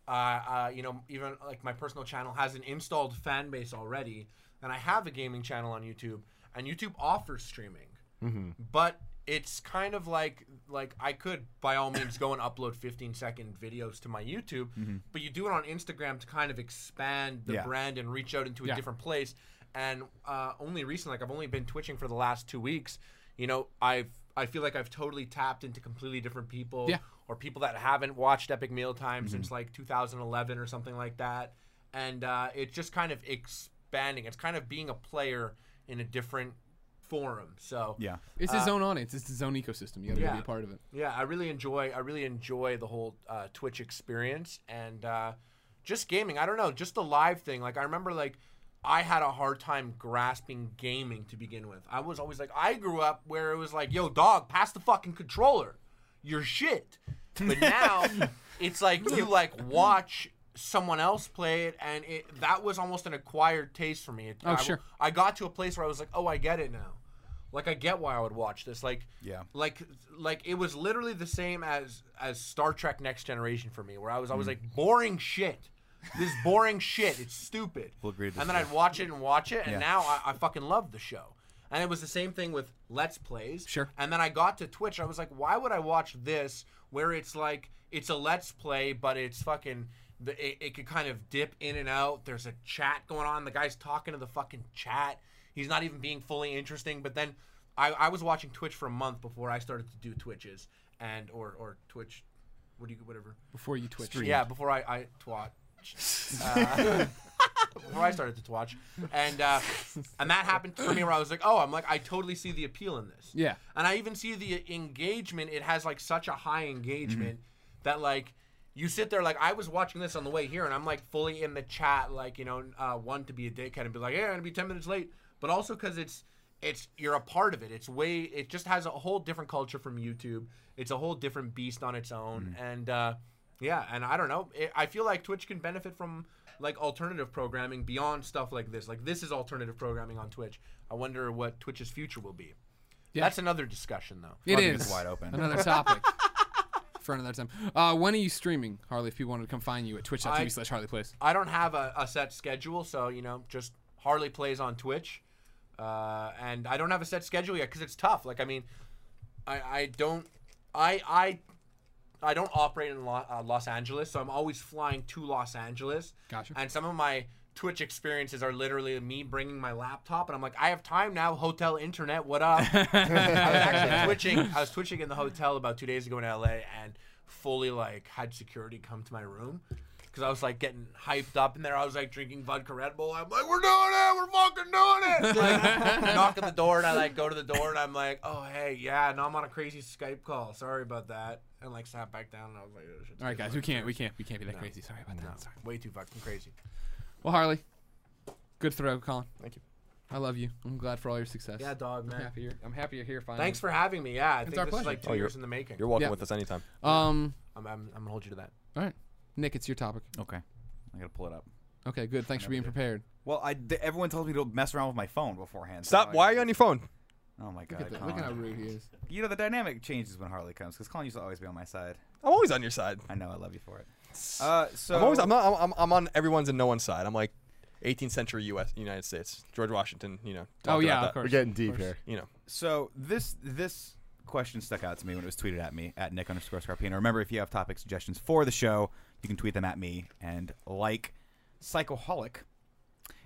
even like my personal channel has an installed fan base already, and I have a gaming channel on YouTube, and YouTube offers streaming, but it's kind of like I could by all means go and upload 15-second videos to my YouTube, but you do it on Instagram to kind of expand the Yeah. brand and reach out into a Yeah. different place. And only recently, like I've only been twitching for the last 2 weeks. You know, I feel like I've totally tapped into completely different people, Yeah. or people that haven't watched Epic Mealtime since like 2011 or something like that. And it's just kind of expanding. It's kind of being a player in a different forum. So Yeah. It's his own audience. It's his own ecosystem. You got to Yeah. be a part of it. yeah, I really enjoy the whole Twitch experience and just gaming. I don't know, just the live thing. Like I remember, like I had a hard time grasping gaming to begin with. I was always like, I grew up where it was like, yo, dog, pass the fucking controller. You're shit. But now it's like you like watch someone else play it, and that was almost an acquired taste for me. Sure. I got to a place where I was like, oh, I get it now. Like I get why I would watch this. Like Yeah. like it was literally the same as Star Trek Next Generation for me, where I was always like, boring shit. This is boring shit. It's stupid. We'll agree to And then disagree. I'd watch it and watch it, and Yeah. now I fucking love the show. And it was the same thing with Let's Plays. Sure. And then I got to Twitch. I was like, why would I watch this where it's like it's a Let's Play, but it's fucking it could kind of dip in and out. There's a chat going on. The guy's talking to the fucking chat. He's not even being fully interesting. But then I was watching Twitch for a month before I started to do Twitches and or Twitch, whatever. Before you Twitch. Yeah, before I twat. Before I started to twatch, and that happened for me where I was like, I totally see the appeal in this. Yeah. And I even see the engagement. It has like such a high engagement that like you sit there, like I was watching this on the way here, and I'm like fully in the chat, like one to be a dickhead and be like, hey, I'm gonna be 10 minutes late, but also because it's you're a part of it. It just has a whole different culture from YouTube. It's a whole different beast on its own, and yeah, and I don't know. I feel like Twitch can benefit from like alternative programming beyond stuff like this. Like this is alternative programming on Twitch. I wonder what Twitch's future will be. Yeah. That's another discussion, though. It I think is it's wide open. Another topic for another time. When are you streaming, Harley? If people wanted to come find you at twitch.tv/HarleyPlays. I don't have a set schedule, so just Harley Plays on Twitch, and I don't have a set schedule yet because it's tough. Like I mean, I don't operate in Los Angeles, so I'm always flying to Los Angeles. Gotcha. And some of my Twitch experiences are literally me bringing my laptop, and I'm like, I have time now. Hotel internet, what up? I was actually twitching. I was twitching in the hotel about 2 days ago in LA, and fully like had security come to my room because I was like getting hyped up in there. I was like drinking vodka Red Bull. I'm like, we're doing it. We're fucking doing it. Like, knock at the door, and I like go to the door, and I'm like, oh hey, yeah, no, I'm on a crazy Skype call. Sorry about that. And like sat back down, and I was like, oh, shit. All right, guys, we can't be that crazy. Sorry about No, that. Sorry. way too fucking crazy. Well, Harley, good throw, Colin. Thank you. I love you. I'm glad for all your success. Yeah, dog, I'm man. happy you're here finally. Thanks for having me. Yeah, I think our this is pleasure. like 2 years in the making. You're welcome Yeah. with us anytime. Um. I'm gonna hold you to that. All right, Nick, it's your topic. Okay. I gotta pull it up. Okay, good. Thanks for being prepared. Well, everyone tells me to mess around with my phone beforehand. so Stop. I- Why are you on your phone? Oh my God, Look at how Colin. rude he is. You know the dynamic changes when Harley comes because Colin used to always be on my side. I'm always on your side. I know. I love you for it. So I'm on everyone's and no one's side. I'm like 18th century United States. George Washington, Oh talked yeah, about of that. course. We're getting deep Of course. here. So this question stuck out to me when it was tweeted at me at Nick_Scarpino. Remember, if you have topic suggestions for the show, you can tweet them at me. And like Psychoholic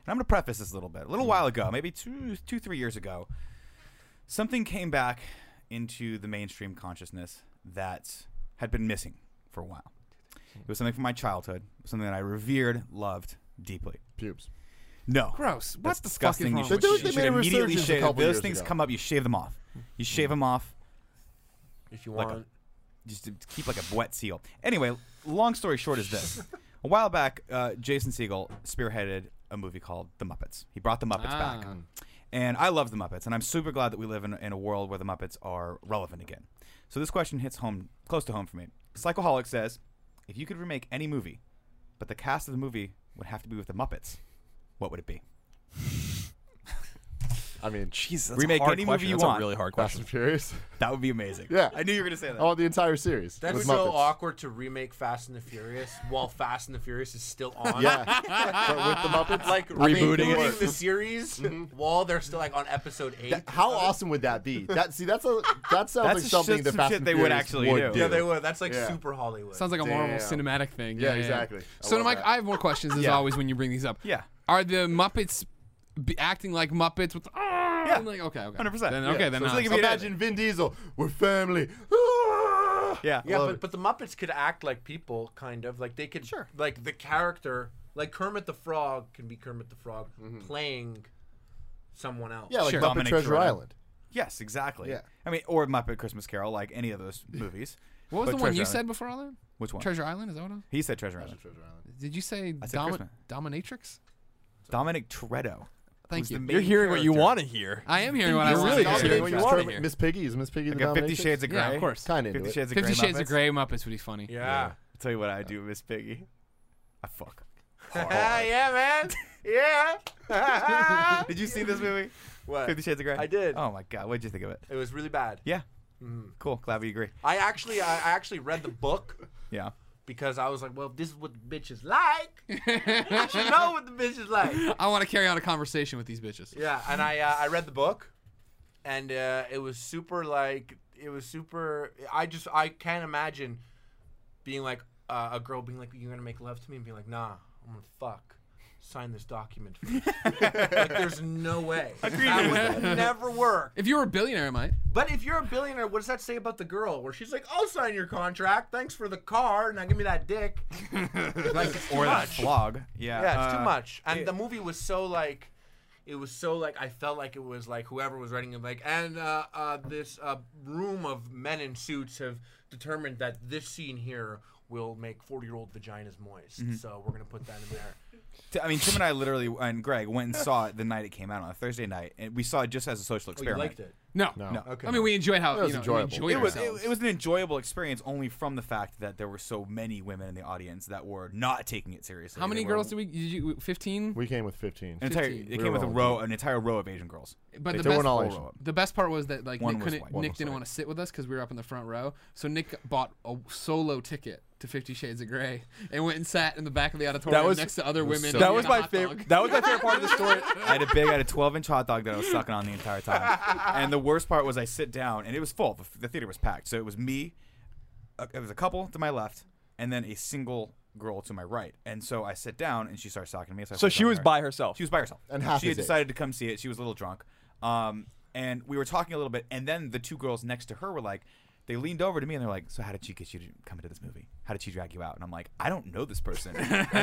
And I'm going to preface this a little bit. A little while ago, maybe 3 years ago, something came back into the mainstream consciousness that had been missing for a while. It was something from my childhood. It was something that I revered, loved deeply. Pubes. No. Gross. That's What the disgusting. fuck is You wrong should, with They you made should a immediately resurgence a shave. couple Those years things ago. come up, you shave them off. You shave them off. If you Like want. Just to keep like a wet seal. Anyway, long story short is this. A while back, Jason Segel spearheaded a movie called The Muppets. He brought the Muppets back. And I love the Muppets, and I'm super glad that we live in a world where the Muppets are relevant again. So this question hits home, close to home for me. Psychoholic says, if you could remake any movie, but the cast of the movie would have to be with the Muppets, what would it be? I mean, Jesus, that's Remake a hard any question. movie you That's want. a really hard Fast question. and Furious. That would be amazing. Yeah. I knew you were going to say that. I want the entire series. That'd be with so Muppets. awkward to remake Fast and the Furious while Fast and the Furious is still on. Yeah, but with the Muppets, Like Rebooting it. rebooting the series while they're still like on episode 8. How awesome would that be? That sounds like something that some Fast shit and they would Furious actually would do. Yeah, they would. That's like Yeah. super Hollywood. Sounds like a Marvel Damn. cinematic thing. Yeah, exactly. I So, love Mike, that. I have more questions as Yeah. always when you bring these up. Yeah. Are the Muppets acting like Muppets with? Yeah. Like, okay. 100%. Then, Yeah. okay, then So it's no. like if you- Imagine Vin Diesel. We're family. Yeah. Yeah, Love it. but the Muppets could act like people, kind of. Like they could, Sure. like the character, like Kermit the Frog can be Kermit the Frog playing someone else. Yeah, like Sure. Muppet Dominic Treasure Toretto. Island. Yes, exactly. Yeah. I mean, or Muppet Christmas Carol, like any of those movies. What was But the one Treasure you Island. said before all that? Which one? Treasure Island, is that what it was? He said Treasure Island. Treasure Island. Did you say I said Christmas. Dominatrix? Dominic Toretto. Thank Who's you. the You're main hearing what you character. want to hear. I am hearing what I You're want really to just hear. hearing what you want to hear. Miss Piggy is Miss Piggy Like the a 50 dominatrix? Shades of Grey. Yeah, of course. Kind of. 50 Shades of 50 Grey. Shades of Muppets. Grey Muppets would be funny. Yeah. I'll tell you what I do, Miss Piggy. I fuck. Yeah, man. Yeah. Did you see this movie? What? 50 Shades of Grey? I did. Oh my god, what did you think of it? It was really bad. Yeah. Cool. Glad we agree. I actually read the book Yeah. because I was like, well, this is what the bitch is like. I should know what the bitch is like. I want to carry on a conversation with these bitches. Yeah, and I read the book, and it was super like I can't imagine being like a girl being like, you're gonna make love to me, and being like, nah, I'm gonna fuck. Sign this document first. Like, there's no way. That would never work. If you were a billionaire, it might. But if you're a billionaire, what does that say about the girl? Where she's like, I'll sign your contract. Thanks for the car. Now give me that dick. Like, it's too Or that much. flog. Yeah. Yeah, it's too much. And it- the movie was so like, I felt like it was like whoever was writing it, like, and this room of men in suits have determined that this scene here will make 40-year-old vaginas moist. So we're gonna put that in there. I mean, Tim and I literally, and Greg, went and saw it the night it came out on a Thursday night, and we saw it just as a social Oh, you experiment. liked it? No. No. Okay. I mean, we enjoyed how It was we enjoyable. enjoyed It was ourselves. an enjoyable experience only from the fact that there were so many women in the audience that were not taking it seriously. How many They were- girls did you 15? We came with 15. An entire, 15. it We came were with all an entire row of Asian girls. But They the They best, weren't all Full Asian. row up. the best part was that like One Nick was couldn't white. One Nick was didn't white. want to sit with us because we were up in the front row. So Nick bought a solo ticket to 50 Shades of Grey and went and sat in the back of the auditorium was- next to other women. so That eating was a my hot favorite. dog. That was my favorite part of the story. I had a 12-inch hot dog that I was sucking on the entire time. And the worst part was I sit down, and it was full. The theater was packed. So it was me, it was a couple to my left, and then a single girl to my right. And so I sit down, and she starts talking to me. I So sit she down was with her. by herself. She was by herself. And half she had his age. decided to come see it. She was a little drunk. And we were talking a little bit, and then the two girls next to her were like, they leaned over to me and they're like, so how did she get you to come into this movie? How did she drag you out? And I'm like, I don't know this person. And then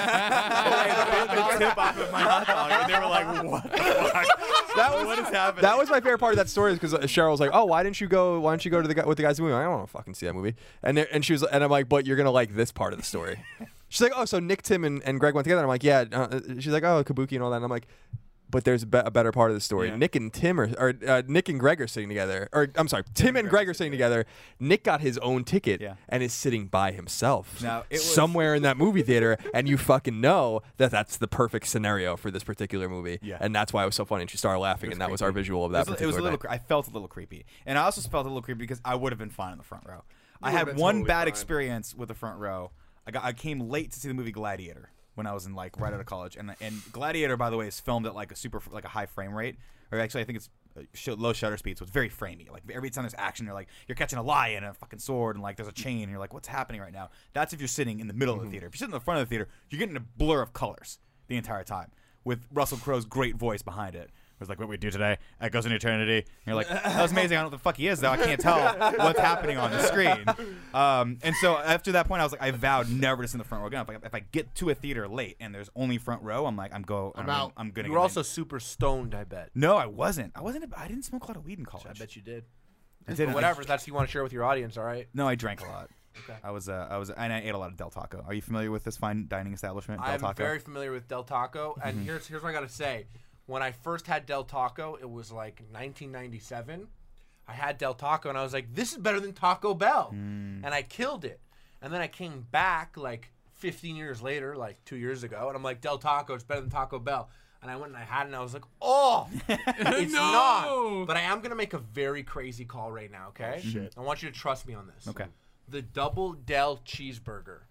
I bit the tip off of my hot dog, and they were like, what the fuck? What is happening? That was my favorite part of that story, because Cheryl was like, "Oh, why don't you go to the guy with the guys movie?" I don't want to fucking see that movie. And she was, and I'm like, "But you're gonna like this part of the story." She's like, "Oh, so Nick, Tim, and Greg went together." And I'm like, "Yeah." She's like, "Oh, Kabuki and all that." And I'm like, "But there's a better part of the story. Yeah. Nick and Tim or Nick and Greg are sitting together. Or I'm sorry, Tim and Greg are sitting together. Nick got his own ticket Yeah. and is sitting by himself Now, it was- somewhere in that movie theater, and you fucking know that that's the perfect scenario for this particular movie. Yeah. And that's why it was so funny. And she started laughing, and that was our visual of that It was particular a little. night. I felt a little creepy, and I also felt a little creepy because I would have been fine in the front row. I would've had been one totally bad fine. experience with the front row. I came late to see the movie Gladiator when I was in like right out of college, and Gladiator, by the way, is filmed at like a high frame rate, or actually I think it's low shutter speed, so it's very framey. Like every time there's action, you're catching a lion and a fucking sword, and like there's a chain, and you're like, what's happening right now? That's if you're sitting in the middle of the theater. If you're sitting in the front of the theater, you're getting a blur of colors the entire time. with Russell Crowe's great voice behind it. It was like, what we do today echoes in eternity. And you're like, that was amazing. I don't know what the fuck he is, though. I can't tell what's happening on the screen. And so after that point, I was like, I vowed never to sit in the front row again. If I get to a theater late and there's only front row, I'm like, I'm out. I'm gonna. You were also super stoned, I bet. No, I wasn't. I didn't smoke a lot of weed in college. I bet you did. I didn't. Whatever. That's what you want to share with your audience, all right? No, I drank a lot. Okay. I was, and I ate a lot of Del Taco. Are you familiar with this fine dining establishment, Del I'm Taco? very familiar with Del Taco, and here's what I gotta say. When I first had Del Taco, it was like 1997. I had Del Taco, and I was like, this is better than Taco Bell. And I killed it. And then I came back like 15 years later, like 2 years ago, and I'm like, Del Taco, it's better than Taco Bell. And I went and I had it, and I was like, oh, it's No! not. But I am going to make a very crazy call right now, okay? shit. I want you to trust me on this. Okay. The Double Del Cheeseburger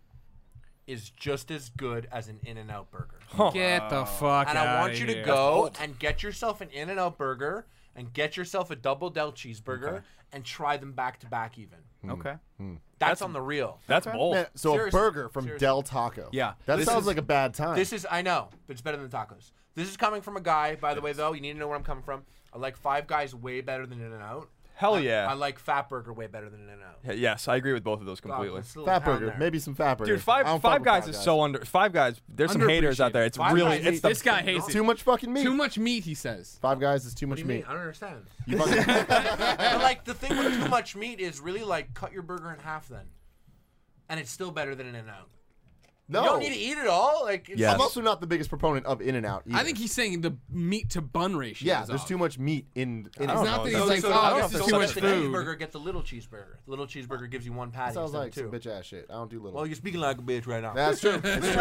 is just as good as an In-N-Out burger. Get the fuck And out I want of you here. to go and get yourself an In-N-Out burger and get yourself a Double Del Cheeseburger and try them back to back even. Okay. That's on the real. That's bold. Man, so Seriously. a burger from Seriously. Del Taco. Yeah. That This sounds is- like a bad time. This is, I know, but it's better than tacos. This is coming from a guy, by the way, though. You need to know where I'm coming from. I like Five Guys way better than In-N-Out. Hell yeah. I like Fat Burger way better than In-N-Out. Yeah, yes, I agree with both of those completely. It's a little Fat town burger. there. Maybe some fat burger. Dude, Five Guys is so under. Five Guys, there's some haters out there. It's Five really, Guys it's the This guy hates it. Too much fucking meat. Too much meat, he says. Five Guys is too What much do you mean? meat. I don't understand. You fucking- But like the thing with too much meat is really like cut your burger in half then, and it's still better than In-N-Out. no. You don't need to eat it all. Like it's Yes. I'm also not the biggest proponent of In-N-Out either. I think he's saying the meat to bun ratio. Yeah, is there's off. too much meat in It's In-N-Out. not that know. he's like, So I don't oh, know this if is there's too much such the food. cheeseburger, get the little cheeseburger. The little cheeseburger gives you one patty. Sounds instead of like some two. bitch ass shit. I don't do little. Well, you're speaking like a bitch right now. That's true. That's true.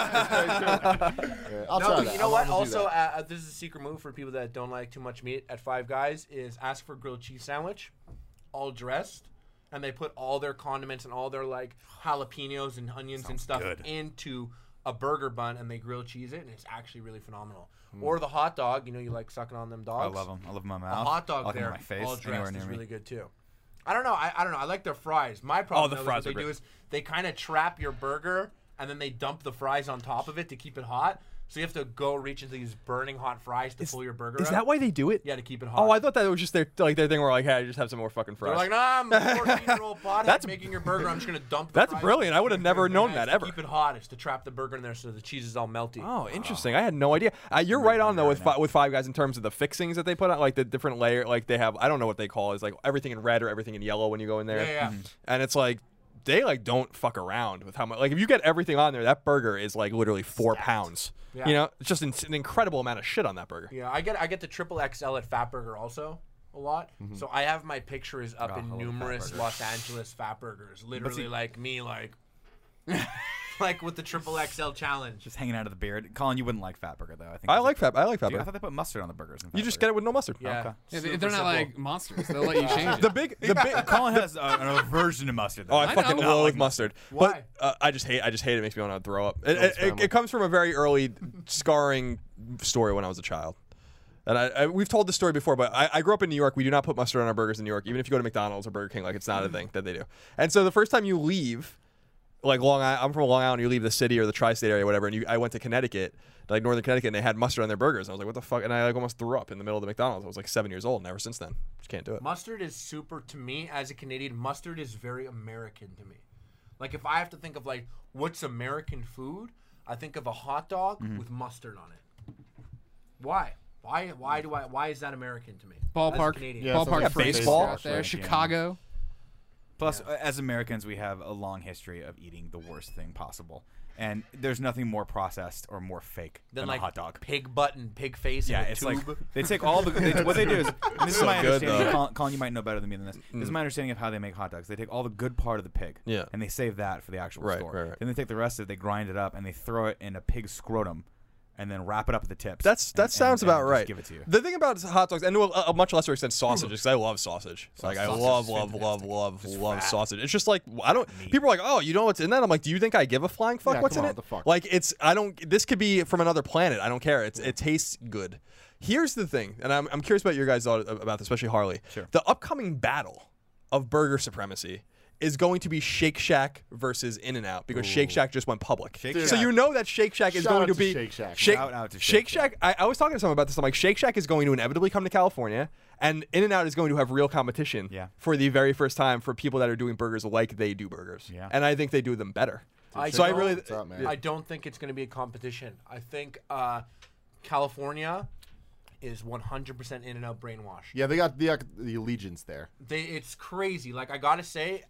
That's very true. Yeah, I'll No, try but that. you know I'm what? gonna do Also, that. this is a secret move for people that don't like too much meat at Five Guys is ask for a grilled cheese sandwich, all dressed, and they put all their condiments and all their like jalapenos and onions and stuff good. into a burger bun, and they grill cheese it, and it's actually really phenomenal. Or the hot dog, you love sucking on them I dogs. love them. I love them in my A mouth. hot I dog like 'em there, in my face, all anywhere dressed, near is me. really good too. I don't know. I don't know. I like their fries. My problem the though, is fries what they are do great. is they kind of trap your burger and then they dump the fries on top of it to keep it hot. So you have to go reach into these burning hot fries to pull your burger Is out. that why they do it? Yeah, to keep it hot. Oh, I thought that was just their thing where like, hey, just have some more fucking They're fries. like, nah, I'm a 14-year-old pothead That's- making your burger. I'm just gonna dump the That's fries. brilliant. I would have never known Yeah, that it's to ever. Keep it hot. It's to trap the burger in there so the cheese is all melty. Oh, interesting. I had no idea. You're right on though with Five Guys in terms of the fixings that they put on, like the different layer. Like they have, I don't know what they call it. It's like everything in red or everything in yellow when you go in there. Yeah. And it's like they like don't fuck around with how much. Like if you get everything on there, that burger is like literally 4 pounds. Yeah. You know, it's just an incredible amount of shit on that burger. Yeah, I get the triple XL at Fat Burger also a lot. So I have my pictures up Oh, I in love Fat numerous Burger. Los Angeles Fat Burgers. Literally see- like me, like like with the triple XL challenge. Just hanging out of the beard. Colin, you wouldn't like Fat Burger though. I think. I like Fat I Burger. thought they put mustard on the burgers. in You Fat just Burger. get it with no mustard. Yeah, Okay. Yeah, super they're not simple. like monsters. They'll let you change The it. big. Colin has an aversion to mustard. Though. Oh, I I fucking know. loathe mustard. Why? But I just hate it. It makes me want to throw up. Jones family. It comes from a very early scarring story when I was a child. And we've told this story before, but I grew up in New York. We do not put mustard on our burgers in New York. Even if you go to McDonald's or Burger King, like it's not a thing that they do. And so the first time you leave, like I'm from Long Island, you leave the city or the tri-state area, or whatever, and I went to Connecticut, like Northern Connecticut, and they had mustard on their burgers. And I was like, what the fuck? And I like almost threw up in the middle of the McDonald's. I was like 7 years old, and ever since then, just can't do it. Mustard is super to me as a Canadian. Mustard is very American to me. Like if I have to think of like what's American food, I think of a hot dog with mustard on it. Why? Why is that American to me? As a Ballpark, Canadian? Yeah, ballpark yeah, phrases baseball. out there. Right, Chicago. Plus, as Americans, we have a long history of eating the worst thing possible, and there's nothing more processed or more fake Then than like a hot dog. pig butt and pig face Yeah, in a it's tube. like they take all the. What they do is, and this is my good, understanding. though. Colin, you might know better than me than this. This is my understanding of how they make hot dogs. They take all the good part of the pig, Yeah. and they save that for the actual Right, store. right. Then they take the rest of it, they grind it up, and they throw it in a pig's scrotum, and then wrap it up at the tips. That sounds about just right. Give it to you. The thing about hot dogs, and to a much lesser extent sausages, because I love sausage. Like I Sausage love is love fat. sausage. It's just like I don't. People are like, oh, you know what's in that? I'm like, do you think I give a flying fuck Yeah, what's come in on, it? the fuck. Like it's I don't. This could be from another planet. I don't care. It tastes good. Here's the thing, and I'm curious about your guys' thought about this, especially Harley. Sure. The upcoming battle of burger supremacy is going to be Shake Shack versus In-N-Out because Shake Shack just went public. Shake So Shack. you know that Shake Shack is Shout going out to to be Shake Shack. Shout out to Shake Shake Shack. I was talking to someone about this. I'm like, Shake Shack is going to inevitably come to California, and In-N-Out is going to have real competition Yeah. for the very first time for people that are doing burgers like they do burgers. Yeah. And I think they do them better. I So I don't- really, What's up, man? I don't think it's going to be a competition. I think California is 100% In-N-Out brainwashed. Yeah, they got the allegiance there. It's crazy. Like I gotta say,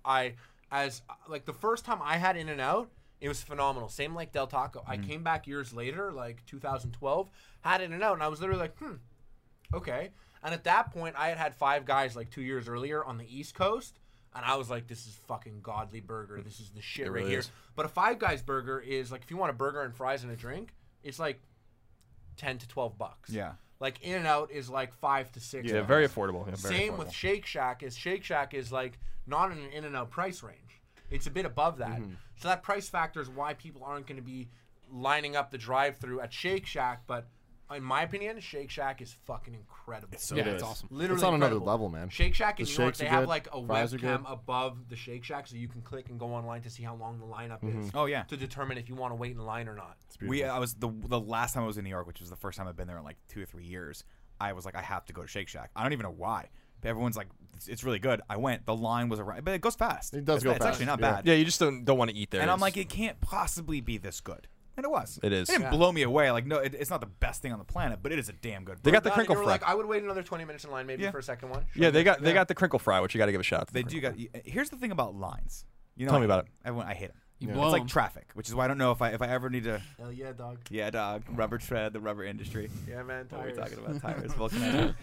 the first time I had In-N-Out, it was phenomenal. Same like Del Taco. I came back years later, like 2012, had In-N-Out, and I was literally like, okay. And at that point, I had Five Guys like 2 years earlier on the East Coast, and I was like, this is fucking godly burger. This is the shit right really here. is. But a Five Guys burger is like, if you want a burger and fries and a drink, it's like $10 to $12. Yeah. Like In-N-Out is like $5 to $6. yeah, very affordable. Yeah, very Same affordable. with Shake Shack. Shake Shack is like not in an In-N-Out price range. It's a bit above that. So that price factor is why people aren't going to be lining up the drive-through at Shake Shack. But in my opinion, Shake Shack is fucking incredible. So Yeah, good. it's awesome. Literally It's on another incredible. level, man. Shake Shack in The New York, shakes they are have good, like a fries are webcam good. above the Shake Shack, so you can click and go online to see how long the lineup is. Oh, yeah. To determine if you want to wait in line or not. I was the last time I was in New York, which was the first time I've been there in like 2 or 3 years. I was like, I have to go to Shake Shack. I don't even know why. But everyone's like, it's really good. I went. The line was around, but it goes fast. It does it's, go It's fast, actually not yeah. bad. Yeah, you just don't want to eat there. And I'm It's- like, it can't possibly be this good. And it was. It is. It didn't Yeah. blow me away. Like, no, it's not the best thing on the planet, but it is a damn good. They got the And crinkle you were fry. like, I would wait another 20 minutes in line maybe Yeah. for a second one. Yeah, they got the crinkle fry, which you got to give a shout out to. They the do crinkle got. Here's the thing about lines. You know, Tell me about it. Everyone, I hate them. You Yeah. blow It's like 'em. traffic, which is why I don't know if I ever need to. Hell yeah, dog. Yeah, dog. Rubber tread, the rubber industry. Yeah, man. What are we Tires. talking about? Tires, vulcanizer.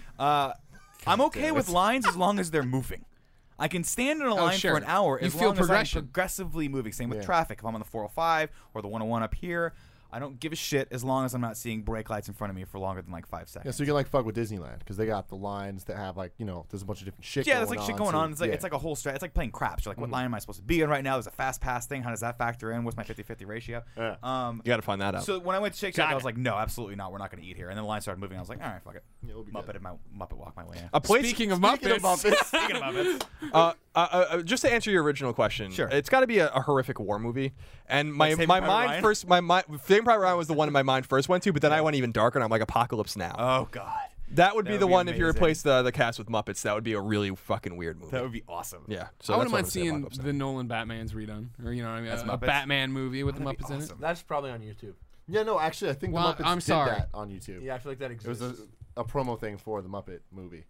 I'm okay with lines as long as they're moving. I can stand in a line sure. for an hour You as feel long as I'm progression. progressively moving. Same with Yeah. traffic. If I'm on the 405 or the 101 up here, I don't give a shit as long as I'm not seeing brake lights in front of me for longer than like 5 seconds. Yeah, so you can like fuck with Disneyland because they got the lines that have like there's a bunch of different shit. Yeah, going there's like shit on, going so- on. It's like yeah. it's like a whole strat. It's like playing craps. You're like, what line am I supposed to be in right now? There's a fast pass thing. How does that factor in? What's my 50-50 ratio? Yeah. You got to find that out. So when I went to Shake Shack, Got I was it. like, no, absolutely not. We're not going to eat here. And then the line started moving. I was like, all right, fuck it. Yeah, we'll be Muppet good. and my Muppet walk my way in. a place. Speaking of Speaking of Muppets, Muppets, Speaking of Muppets, Just to answer your original question, Sure. it's got to be a horrific war movie. And my Saving my Private mind Ryan? first, Saving Private Ryan was the one in my mind first went to, but then I went even darker, and I'm like Apocalypse Now. oh god, that would that be would the be one if you amazing. replace the cast with Muppets. That would be a really fucking weird movie. that would be awesome. Yeah, so I that's wouldn't what mind I'm saying, seeing Apocalypse Now. the Nolan Batman's redone, or you know what I mean, That's a Muppets? Batman movie with the That'd be Muppets in it. awesome. That's probably on YouTube. yeah, no, actually, I think Well, the Muppets I'm did sorry. that on YouTube. Yeah, I feel like that It was exists. a promo thing for the Muppet movie.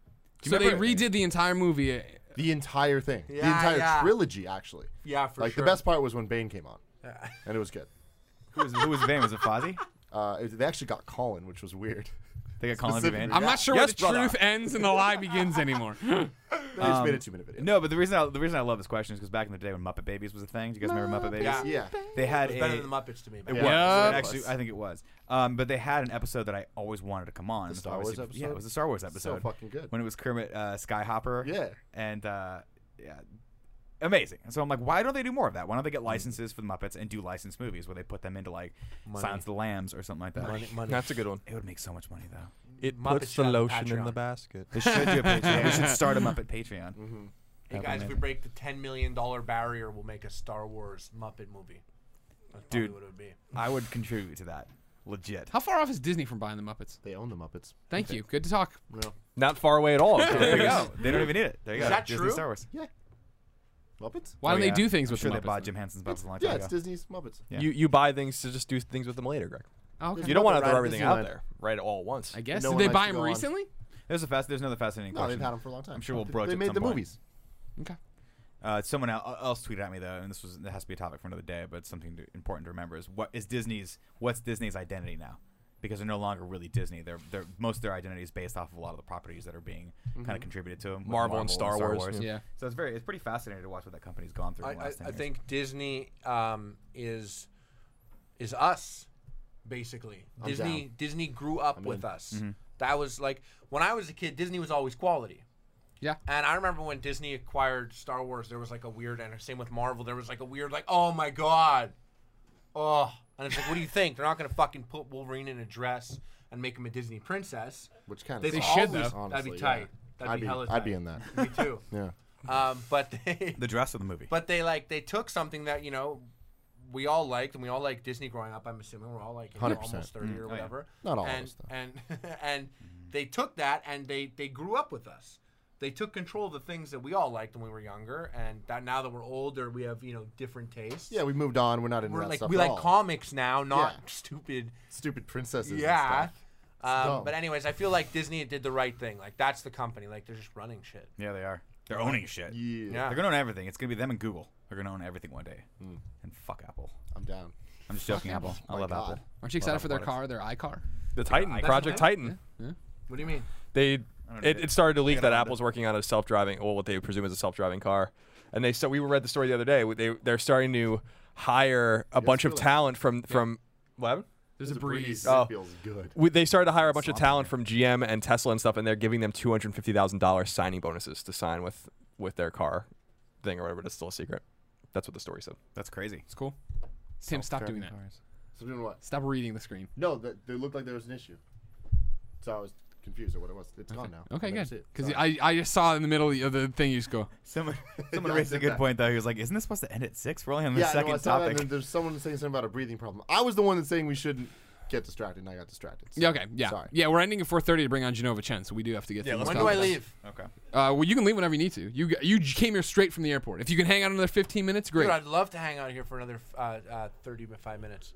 So they remember- redid the entire movie. The entire thing, the Yeah, entire yeah. trilogy, actually. Yeah, for Like sure. the best part was when Bane came on, and it was good. Who was Van? Was it Fozzie? They actually got Colin, which was weird. They got Colin Specifically. Van. I'm not sure Yes, where the brother. truth ends and the lie begins anymore. They just made a 2-minute video. No, but the reason I love this question is because back in the day when Muppet Babies was a thing. Do you guys remember Muppet Babies? Yeah. Yeah. They had It's better a. than the Muppets to me. It But was. Yeah. It actually, I think it was. But they had an episode that I always wanted to come on. The It was Star Wars obviously- episode? Yeah, it was the Star Wars episode. So fucking good. When it was Kermit Skyhopper. Yeah. And yeah, amazing. And so I'm like, why don't they do more of that? Why don't they get licenses for the Muppets and do licensed movies where they put them into like Money. Silence of the Lambs or something like that? money. That's a good one. It would make so much money though. It Muppets puts should the have a lotion in Patreon. the basket. They should do a Patreon. We should start a Muppet Patreon. Hey That'd be guys, if we amazing. break the $10 million barrier, we'll make a Star Wars Muppet movie. That's probably Dude. what it would be. I would contribute to that. Legit. How far off is Disney from buying the Muppets? They own the Muppets. Thank you. Good to talk. Yeah. Not far away at all. There you go. They don't even need it. There you Is go. that Disney true? Star Wars. Yeah. Muppets? Why don't Oh, yeah. they do things I'm with sure the they Muppets? bought Jim Henson's Muppets a long Yeah, time it's ago. Disney's Muppets. Yeah. You buy things to just do things with them later, Greg. Oh, okay. You don't want to Muppet throw Ride everything Disneyland. out there right all at once. I guess. No Did one they likes buy to him go on. recently? There's another fascinating No, question. they've had them for a long time. I'm sure we'll broach They it at made some the point. movies. Okay. Someone else tweeted at me though, and it has to be a topic for another day, but it's something important to remember is what's Disney's identity now? Because they're no longer really Disney. They're most of their identity is based off of a lot of the properties that are being kind of contributed to them. with Marvel and Star Wars. Yeah. So it's pretty fascinating to watch what that company's gone through. in the last 10 I years. think Disney is us, basically. I'm down. Disney grew up with in. us. That was like when I was a kid. Disney was always quality. Yeah. And I remember when Disney acquired Star Wars, there was like a weird, and same with Marvel, there was like a weird, like, oh my god, oh, and it's like, what do you think? They're not gonna fucking put Wolverine in a dress and make him a Disney princess. Which kind They've of should, always, though. that'd be Honestly, tight. yeah. That'd be hella tight. I'd be in that. Me too. Yeah. But they The dress of the movie. but they took something that we all liked, and we all liked Disney growing up. I'm assuming we're all like 100%. almost 30 or whatever. Not all of and us, though. and they took that and they grew up with us. They took control of the things that we all liked when we were younger, and that now that we're older, we have different tastes. Yeah, we moved on. We're not into we're that like stuff we at like all. comics now, not Yeah. stupid princesses. Yeah. And stuff. dumb. But anyways, I feel like Disney did the right thing. Like that's the company. Like they're just running shit. Yeah, they are. They're owning shit. Yeah. Yeah. They're gonna own everything. It's gonna be them and Google. They're gonna own everything one day. And fuck Apple. I'm down. I'm just joking, Apple. I My love God. Apple. Aren't you excited Love for their products. car, their iCar? The Titan, That's Project what Titan. What do you mean? It started to leak Yeah, that no, Apple's working on a self-driving, well, what they presume is a self-driving car, and we read the story the other day. They're starting to hire a bunch of feel like- talent from what happened? There's a breeze. Oh. It feels good. They started to hire a bunch of talent from GM and Tesla and stuff, and they're giving them $250,000 signing bonuses to sign with their car thing or whatever. It's still a secret. That's what the story said. That's crazy. It's cool. Tim, stop doing that. So doing what? Stop reading the screen. No, they looked like there was an issue. So I was confused or what it was. It's gone now. Okay, I'll never good. see it. Because Sorry. I just saw in the middle of the thing, you just go, Someone Yeah, raised I a said good that. point though. He was like, "Isn't this supposed to end at 6? We're only on the Yeah, no, I second saw that, topic." and then there's someone saying something about a breathing problem. I was the one that's saying we shouldn't get distracted, and I got distracted. So, yeah, okay, yeah. Sorry. Yeah, we're ending at 4:30 to bring on Genova Chen, so we do have to get through let's this When do I conference. leave? Okay. Well, you can leave whenever you need to. You came here straight from the airport. If you can hang out another 15 minutes, great. Dude, I'd love to hang out here for another 35 minutes.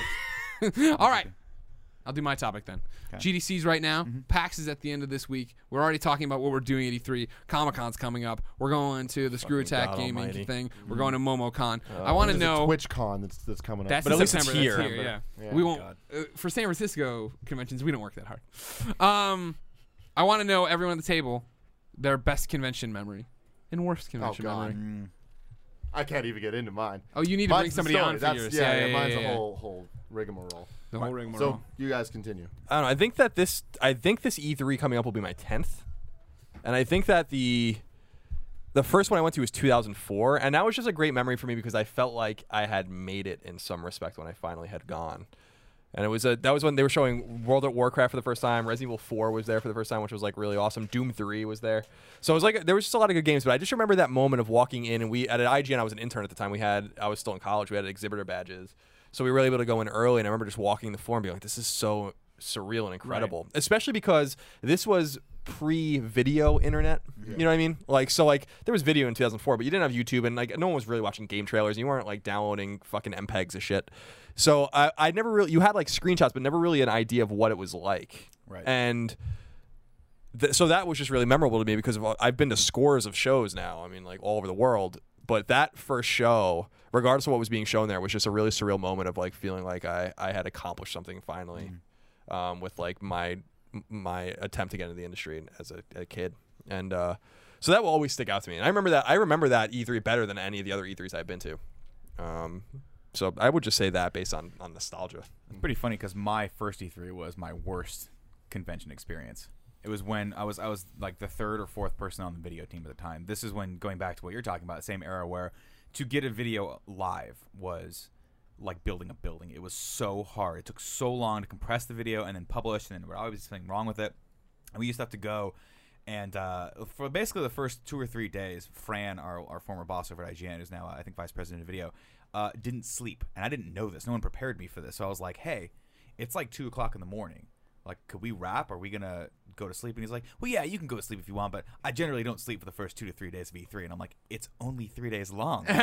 All right. I'll do my topic then. Okay. GDC's right now. PAX is at the end of this week. We're already talking about what we're doing at E3. Comic-Con's coming up. We're going to the Screw Attack God Gaming almighty. thing. We're going to MomoCon. I want to There's a know. TwitchCon that's coming up. That's But in at least it's September. That's here. here. Yeah. Yeah. We won't. God. For San Francisco conventions, we don't work that hard. I want to know everyone at the table their best convention memory and worst convention God. memory. I can't even get into mine. Oh, you need to bring Mine's the somebody story. on for That's, yours. Yeah, mine's yeah. a whole rigmarole. The whole ring. So you guys continue. I don't know. I think this E3 coming up will be my 10th, and I think that the first one I went to was 2004, and that was just a great memory for me because I felt like I had made it in some respect when I finally had gone. And that was when they were showing World of Warcraft for the first time. Resident Evil 4 was there for the first time, which was like really awesome. Doom 3 was there. So it was like there was just a lot of good games, but I just remember that moment of walking in, and we at IGN, I was an intern at the time. I was still in college. We had exhibitor badges. So we were able to go in early, and I remember just walking the floor and being like, this is so surreal and incredible. Right. Especially because this was pre-video internet. Yeah. You know what I mean? There was video in 2004, but you didn't have YouTube, and no one was really watching game trailers, and you weren't downloading fucking MPEGs of shit. So I never really, you had screenshots, but never really an idea of what it was like. Right. And so that was just really memorable to me because I've been to scores of shows now. I mean, all over the world. But that first show, regardless of what was being shown there, was just a really surreal moment of feeling like I had accomplished something finally, with my attempt to get into the industry as a kid, and so that will always stick out to me. And I remember that E3 better than any of the other E3s I've been to. So I would just say that based on nostalgia. It's pretty funny because my first E3 was my worst convention experience. It was when I was like the third or fourth person on the video team at the time. This is when, going back to what you're talking about, same era where to get a video live was like building a building. It was so hard. It took so long to compress the video and then publish, and then there would always be something wrong with it. And we used to have to go, and for basically the first 2 or 3 days, Fran, our former boss over at IGN, who's now I think vice president of video, didn't sleep. And I didn't know this. No one prepared me for this. So I was like, hey, it's like 2 o'clock in the morning. Could we wrap? Are we going to go to sleep? And he's like, well, yeah, you can go to sleep if you want, but I generally don't sleep for the first 2 to 3 days of E3. And I'm like, it's only 3 days long. So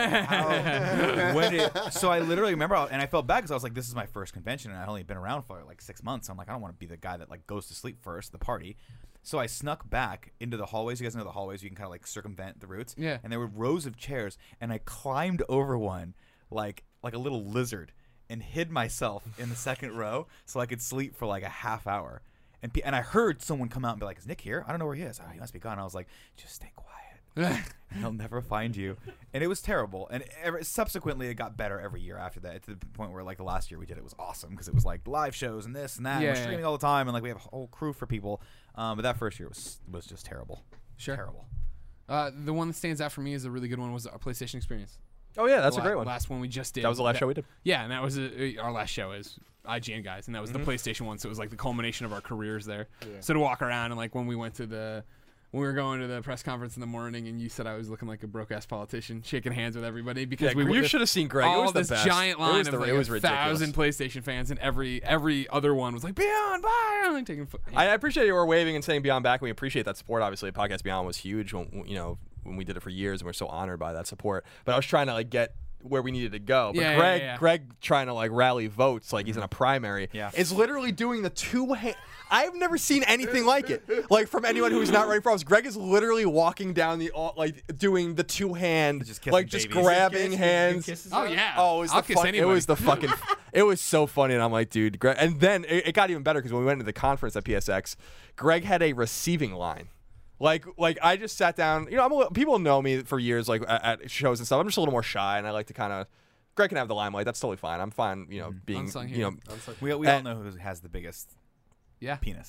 I literally remember, and I felt bad because I was like, this is my first convention, and I'd only been around for 6 months. So I'm like, I don't want to be the guy that goes to sleep first at the party. So I snuck back into the hallways. You guys know the hallways. You can kind of circumvent the routes. Yeah. And there were rows of chairs, and I climbed over one like a little lizard, and hid myself in the second row so I could sleep for a half hour. And I heard someone come out and be like, is Nick here? I don't know where he is. Oh, he must be gone. And I was like, just stay quiet. And he'll never find you. And it was terrible. And subsequently, it got better every year after that, to the point where the last year we did it was awesome because it was live shows and this and that. Yeah, and we're streaming all the time, and we have a whole crew for people. But that first year was just terrible. Sure. Terrible. The one that stands out for me is a really good one was our PlayStation experience. Oh yeah, that's The a great one. Last one we just did. That was the last show we did. Yeah, and that was our last show as IGN guys, and that was the PlayStation one. So it was the culmination of our careers there. Yeah. So to walk around and when we went to when we were going to the press conference in the morning, and you said I was looking like a broke ass politician, shaking hands with everybody because you should have seen Greg. It all was the this best. giant line of like it was 1,000 PlayStation fans, and every other one was like Beyond, bye, like taking. I appreciate you were waving and saying Beyond back, and we appreciate that support. Obviously, Podcast Beyond was huge when we did it for years, and we're so honored by that support. But I was trying to like get where we needed to go. But Greg trying to like rally votes like he's in a primary is literally doing the two-hand. I've never seen anything like it. Like from anyone who's not running for office, Greg is literally walking down the like doing the two-hand, just grabbing hands. Oh yeah. Oh, it was the fucking. It was so funny, and I'm like, dude, Greg. And then it got even better because when we went to the conference at PSX, Greg had a receiving line. Like I just sat down. People know me for years, like at shows and stuff. I'm just a little more shy, and I like to kind of. Greg can have the limelight. That's totally fine. I'm fine. Being Unsung we all know who has the biggest penis.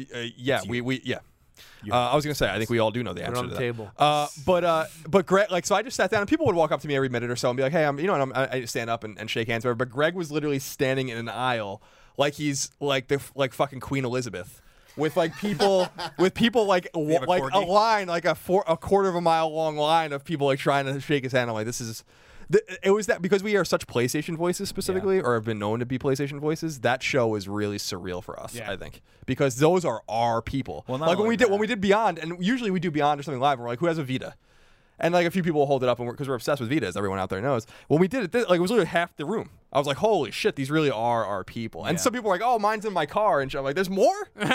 I was gonna say I think we all do know the answer on to the that. table. But Greg, like, so I just sat down, and people would walk up to me every minute or so and be like, "Hey, I stand up and shake hands." But Greg was literally standing in an aisle like he's like fucking Queen Elizabeth. With like people, like a line, like a quarter of a mile long line of people like trying to shake his hand. I'm like, this is. It was that because we are such PlayStation voices specifically, or have been known to be PlayStation voices. That show was really surreal for us, I think, because those are our people. Well, like when we did Beyond, and usually we do Beyond or something live, and we're like, who has a Vita? And like a few people will hold it up, and because we're obsessed with Vita, as everyone out there knows. When we did it, like it was literally half the room. I was like, holy shit, these really are our people. And some people were like, oh, mine's in my car, and shit. I'm like, there's more? There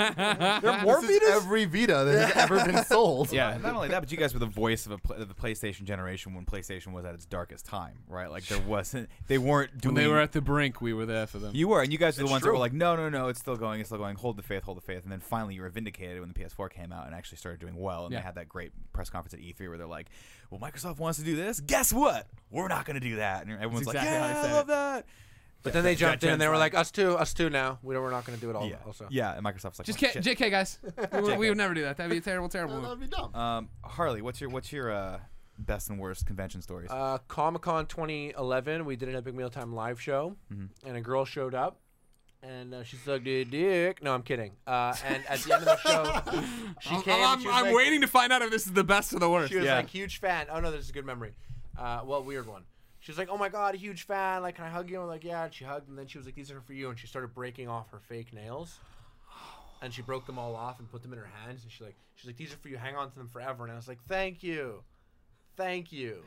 are more This is Vitas? every Vita that has ever been sold. Yeah, not only that, but you guys were the voice of the PlayStation generation when PlayStation was at its darkest time, right? Like they weren't doing. When they were at the brink, we were there for them. You were, and you guys were the ones that were like, no, it's still going, hold the faith, and then finally you were vindicated when the PS4 came out and actually started doing well, and they had that great press conference at E3 where they're like, well, Microsoft wants to do this, guess what? We're not going to do that, and everyone's exactly like, yeah, I love that. But then they jumped in and they were like, us too now. We're not going to do it all. Yeah. Also. Yeah, and Microsoft's like, Just well, shit. JK, guys. we would never do that. That'd be a terrible move. That'd be dumb. Harley, what's your best and worst convention stories? Comic-Con 2011, we did an Epic Mealtime live show, and a girl showed up, and she sucked a dick. No, I'm kidding. And at the end of the show, she came. I'm waiting to find out if this is the best or the worst. She was like, huge fan. Oh, no, this is a good memory. Weird one. She was like, oh my God, a huge fan. Like, can I hug you? I'm like, yeah. And she hugged, and then she was like, these are for you. And she started breaking off her fake nails. And she broke them all off and put them in her hands. And she's like, these are for you. Hang on to them forever. And I was like, thank you. Thank you.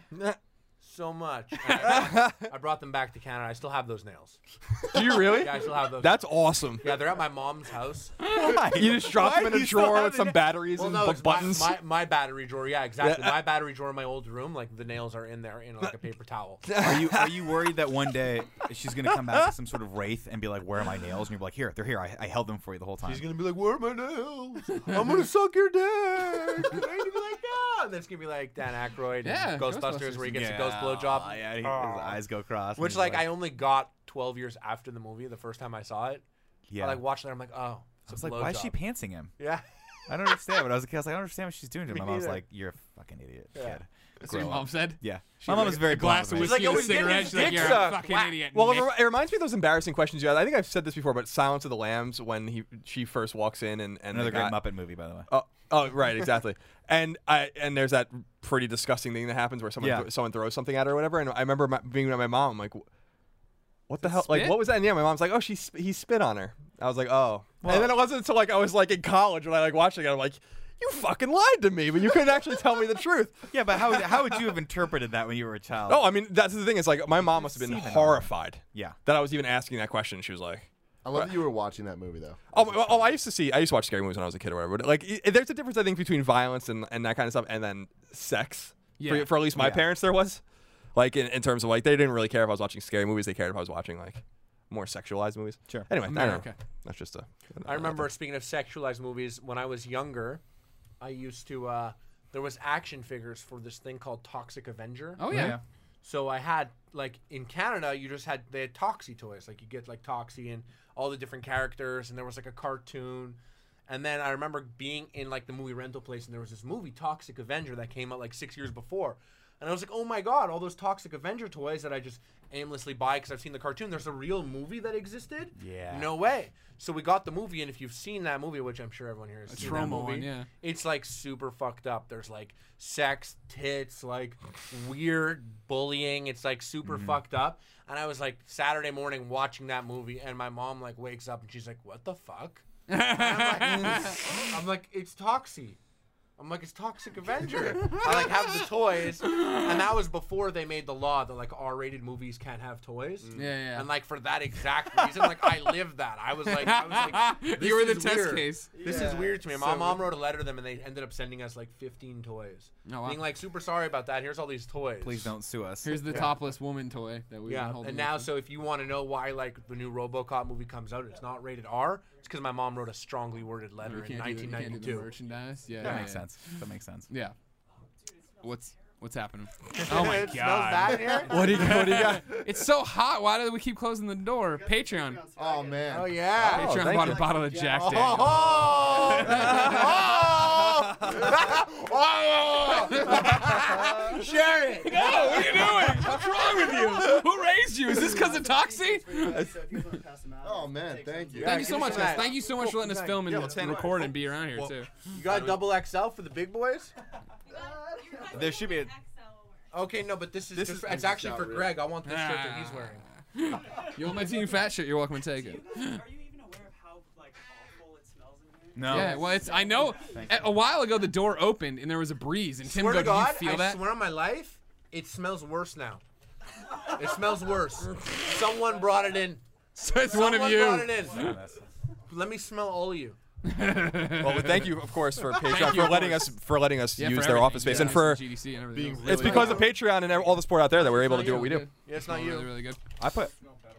So much. I brought them back to Canada. I still have those nails. Do you really? Yeah, I still have those. That's awesome. Yeah, they're at my mom's house. You just drop them in a drawer with some batteries and it's buttons. My battery drawer. Yeah, exactly. My battery drawer in my old room, like the nails are in there in like a paper towel. Are you worried that one day she's gonna come back as some sort of wraith and be like, where are my nails? And you're like, here, they're here. I held them for you the whole time. She's gonna be like, where are my nails? I'm gonna suck your dick. And you're gonna be like, no. And then it's gonna be like Dan Aykroyd and Ghostbusters, where he gets a ghost blowjob. Yeah, his eyes go cross. Which like I only got 12 years after the movie, the first time I saw it. Yeah. I like watched it. I'm like, oh. I was like, why is she pantsing him? Yeah. I don't understand. But I was a kid. I was like, I don't understand what she's doing to him. Me My mom was neither. like, you're a fucking idiot, kid. That's what your mom said? Yeah. My mom was very glass of blunt with whiskey me. and a She's like, oh, cigarette. he's She's like, getting you're his a dick fucking sucked. idiot. Well, Nick. it reminds me of those embarrassing questions you had. I think I've said this before, but Silence of the Lambs, when she first walks in and Another the great guy- Muppet movie, by the way. Oh, right, exactly. and there's that pretty disgusting thing that happens where someone throws something at her or whatever. And I remember being with my mom, I'm like, what the hell? Spit? Like, what was that? And yeah, my mom's like, oh, he spit on her. I was like, oh. And then it wasn't until like I was like in college when I like watched it, I'm like, you fucking lied to me, but you couldn't actually tell me the truth. Yeah, but how would you have interpreted that when you were a child? Oh, I mean, that's the thing. It's like my mom must have been horrified. Yeah. That I was even asking that question. She was like, I love that you were watching that movie though. I used to watch scary movies when I was a kid or whatever. But like, there's a difference I think between violence and that kind of stuff, and then sex. Yeah. For at least my parents, there was. Like in terms of like they didn't really care if I was watching scary movies. They cared if I was watching like more sexualized movies. Sure. Anyway, I don't know. America. That's just a. I remember, speaking of sexualized movies, when I was younger, I used to. There was action figures for this thing called Toxic Avenger. Oh, yeah. So I had, like, in Canada, they had Toxie toys. Like, you get, like, Toxie and all the different characters, and there was, like, a cartoon. And then I remember being in, like, the movie rental place, and there was this movie, Toxic Avenger, that came out, like, 6 years before. And I was like, oh my god, all those Toxic Avenger toys that I just aimlessly buy because I've seen the cartoon. There's a real movie that existed? Yeah. No way. So we got the movie, and if you've seen that movie, which I'm sure everyone here has seen that Troma movie, one, yeah. it's like super fucked up. There's like sex, tits, like weird bullying. It's like super fucked up. And I was like Saturday morning watching that movie, and my mom like wakes up and she's like, "What the fuck?" And I'm like, it's Toxie. I'm like, it's Toxic Avenger. I like have the toys, and that was before they made the law that like R-rated movies can't have toys. Yeah. And like for that exact reason, like I lived that. I was like, this You were the is test weird. case. This is weird to me. My mom wrote a letter to them, and they ended up sending us like 15 toys. Oh, wow. Being like, super sorry about that. Here's all these toys. Please don't sue us. Here's the topless woman toy that we've been Yeah, holding. and now, up. so if you want to know why like the new RoboCop movie comes out, it's not rated R. It's because my mom wrote a strongly worded letter You in can't do the 1992. merchandise. Yeah, That yeah, makes yeah. sense. That makes sense. Yeah. What's happening? Oh my It smells god. bad in here? What do you got? It's so hot. Why do we keep closing the door? Patreon. Oh man. Oh yeah. Patreon thank bought you. a bottle of Jack Daniels. Share it. No, what are you doing? What's wrong with you? Who raised you? Is this because of Toxie? Oh man, thank you. Thank you so give me much, some guys. of that. Thank you so much for letting us film and let's stand record and be around here too. You got double XL for the big boys? There should be a. Okay, no, but this is is it's actually for not real. Greg. I want this shirt that he's wearing. You want my team fat shirt? You're welcome to take it. Are you even aware of how like awful it smells in here? No. Yeah, well, I know. A while ago, the door opened and there was a breeze, and Tim Swear go, to "Do you God, feel I that?" swear on my life, it smells worse now. It smells worse. Someone brought it in. So it's one of Someone you. brought it in. Let me smell all of you. Well, thank you, of course, for Patreon you, for of letting course. us Yeah, use for their everything. office space, Yeah, and for GDC and everything. Being else. really it's because of Patreon and all the support out there that we're able to do what we do. Yeah, it's not Really, you. really good. I put.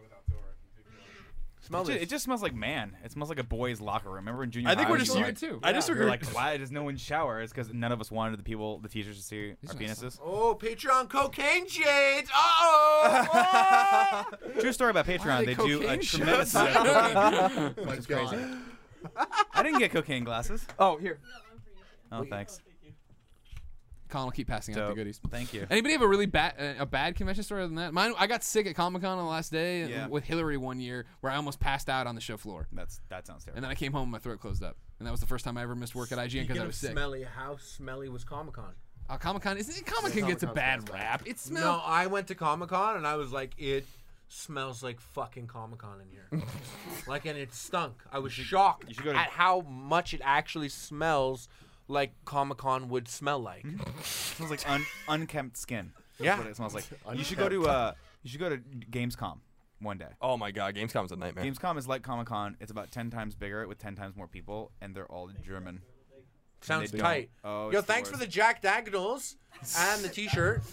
Smell It this. just smells like man. It smells like a boy's locker room. Remember in junior I think high? we're we just were weird like, too. I just we were agree. like, why does no one shower? It's because none of us wanted the teachers to see our penises. Oh, Patreon cocaine shades. Uh-oh. True story about Why are Patreon. they They do a cocaine tremendous. Oh my God. I didn't get cocaine glasses. Oh, here. Oh, thanks. Colin will keep passing out the Dope. goodies. Thank you. Anybody have a really bad convention story other than that? Mine, I got sick at Comic-Con on the last day Yeah. with Hillary one year, where I almost passed out on the show floor, That sounds terrible. and then I came home and my throat closed up, and that was the first time I ever missed work at IGN because I was sick. Smelly. How smelly was Comic-Con? Comic-Con Comic-Con gets a bad rap. It smells. No, I went to Comic-Con and I was like, it smells like fucking Comic-Con in here. Like, and it stunk. I was shocked you should go to- at how much it actually smells like Comic-Con would smell like. It smells like unkempt skin. That's Yeah. what it smells like. You should go to Gamescom one day. Oh my God, Gamescom's a nightmare. Gamescom is like Comic-Con. It's about 10 times bigger with 10 times more people, and they're all German. Sounds They don't. tight. Oh, Yo, it's the thanks for worst. the Jack Daniels and the T-shirt.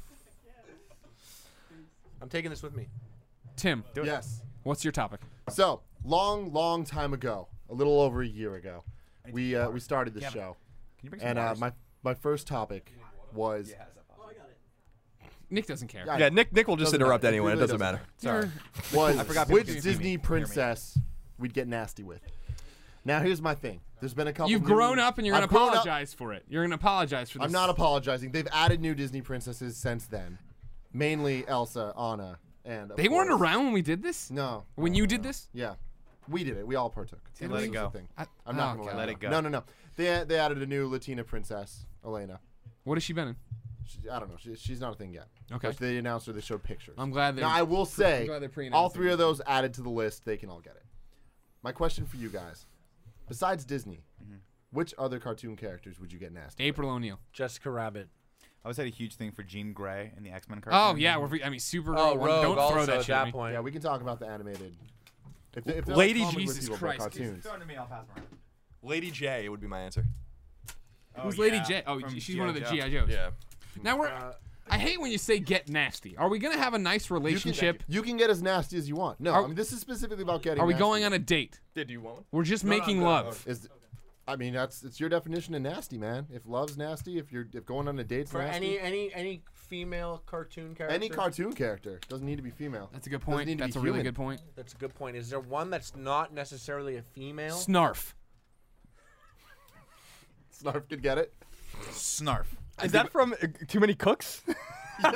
I'm taking this with me. Tim, Yes. what's your topic? So long time ago, a little over a year ago, we started this Kevin, show, Can you bring some and waters? my first topic was Nick doesn't care. Yeah, Yeah, Nick will just Doesn't interrupt matter. It anyone. It really doesn't doesn't matter. sorry You're- was I forgot people which can see me, Disney hear me. princess we'd get nasty with. Now here's my thing. There's been a couple. You've new- grown up and you're gonna I've grown up. apologize for it. You're gonna apologize for this. I'm not apologizing. They've added new Disney princesses since then, mainly Elsa, Anna, and of They weren't course- around when we did this. No. When you did this. Yeah, we did it. We all partook. Let This it was go. the thing. I- I'm not oh, gonna God. Let it go. No. They added a new Latina princess, Elena. What has she been in? I don't know. She's not a thing yet. Okay. But they announced her. They showed pictures. I'm glad they. Now I will say, I'm glad they're pre-announcing all three of those added to the list. They can all get it. My question for you guys, besides Disney, which other cartoon characters would you get nasty? April O'Neil. Jessica Rabbit. I always had a huge thing for Jean Grey in the X-Men cartoon. Oh yeah, Supergirl. Oh, one. Rogue Don't throw also that at shit at that me. point. Yeah, we can talk about the animated. If they're Lady like comic book Jesus people, but Christ. cartoons. to me, I'll pass around. Lady J would be my answer. Who's Lady J? Oh, From she's one of the G.I. GI Joes. Yeah. Now we're. I hate when you say get nasty. Are we gonna have a nice relationship? You can get as nasty as you want. No, Are- I mean this is specifically about getting. Are we nasty. going on a date? Did you want one? We're just making love. I mean it's your definition of nasty, man. If love's nasty, if going on a date's For nasty. any female cartoon character. Any cartoon character doesn't need to be female. That's a good Doesn't point. need to be That's a really human. good point. That's a good point. Is there one that's not necessarily a female? Snarf. Snarf could get it. Snarf. Is that from Too Many Cooks? No.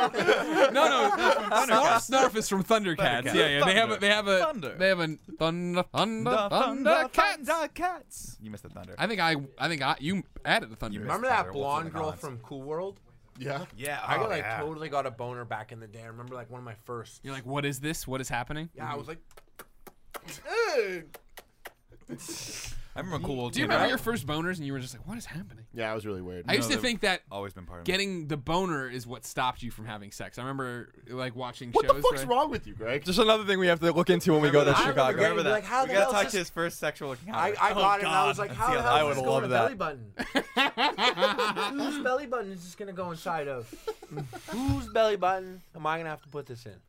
Snarf is from Thundercats. Thundercats. Yeah. They have a Thunder. They have a Thundercats. Cats. You missed the thunder. I think you added the Thunder. Remember Thunder, that Wolf of blonde the girl Gods. from Cool World? Yeah. Yeah, I totally got a boner back in the day. I remember like one of my first. You're like, what is this? What is happening? Yeah, I was like, I remember Cool World. Do you too, remember right? your first boners and you were just like, what is happening? Yeah, it was really weird. I used to they've think that Always been part of getting the boner is what stopped you from having sex. I remember like watching What shows. the fuck's right? wrong with you, Greg? Just another thing we have to look into when we go to I Chicago. remember Remember that? Like, how we the gotta hell talk is to this- his first sexual encounter. I got it, and I was like, Let's how see the how hell that is would this going love to belly that. button? Whose belly button is this going to go inside of? Whose belly button am I going to have to put this in?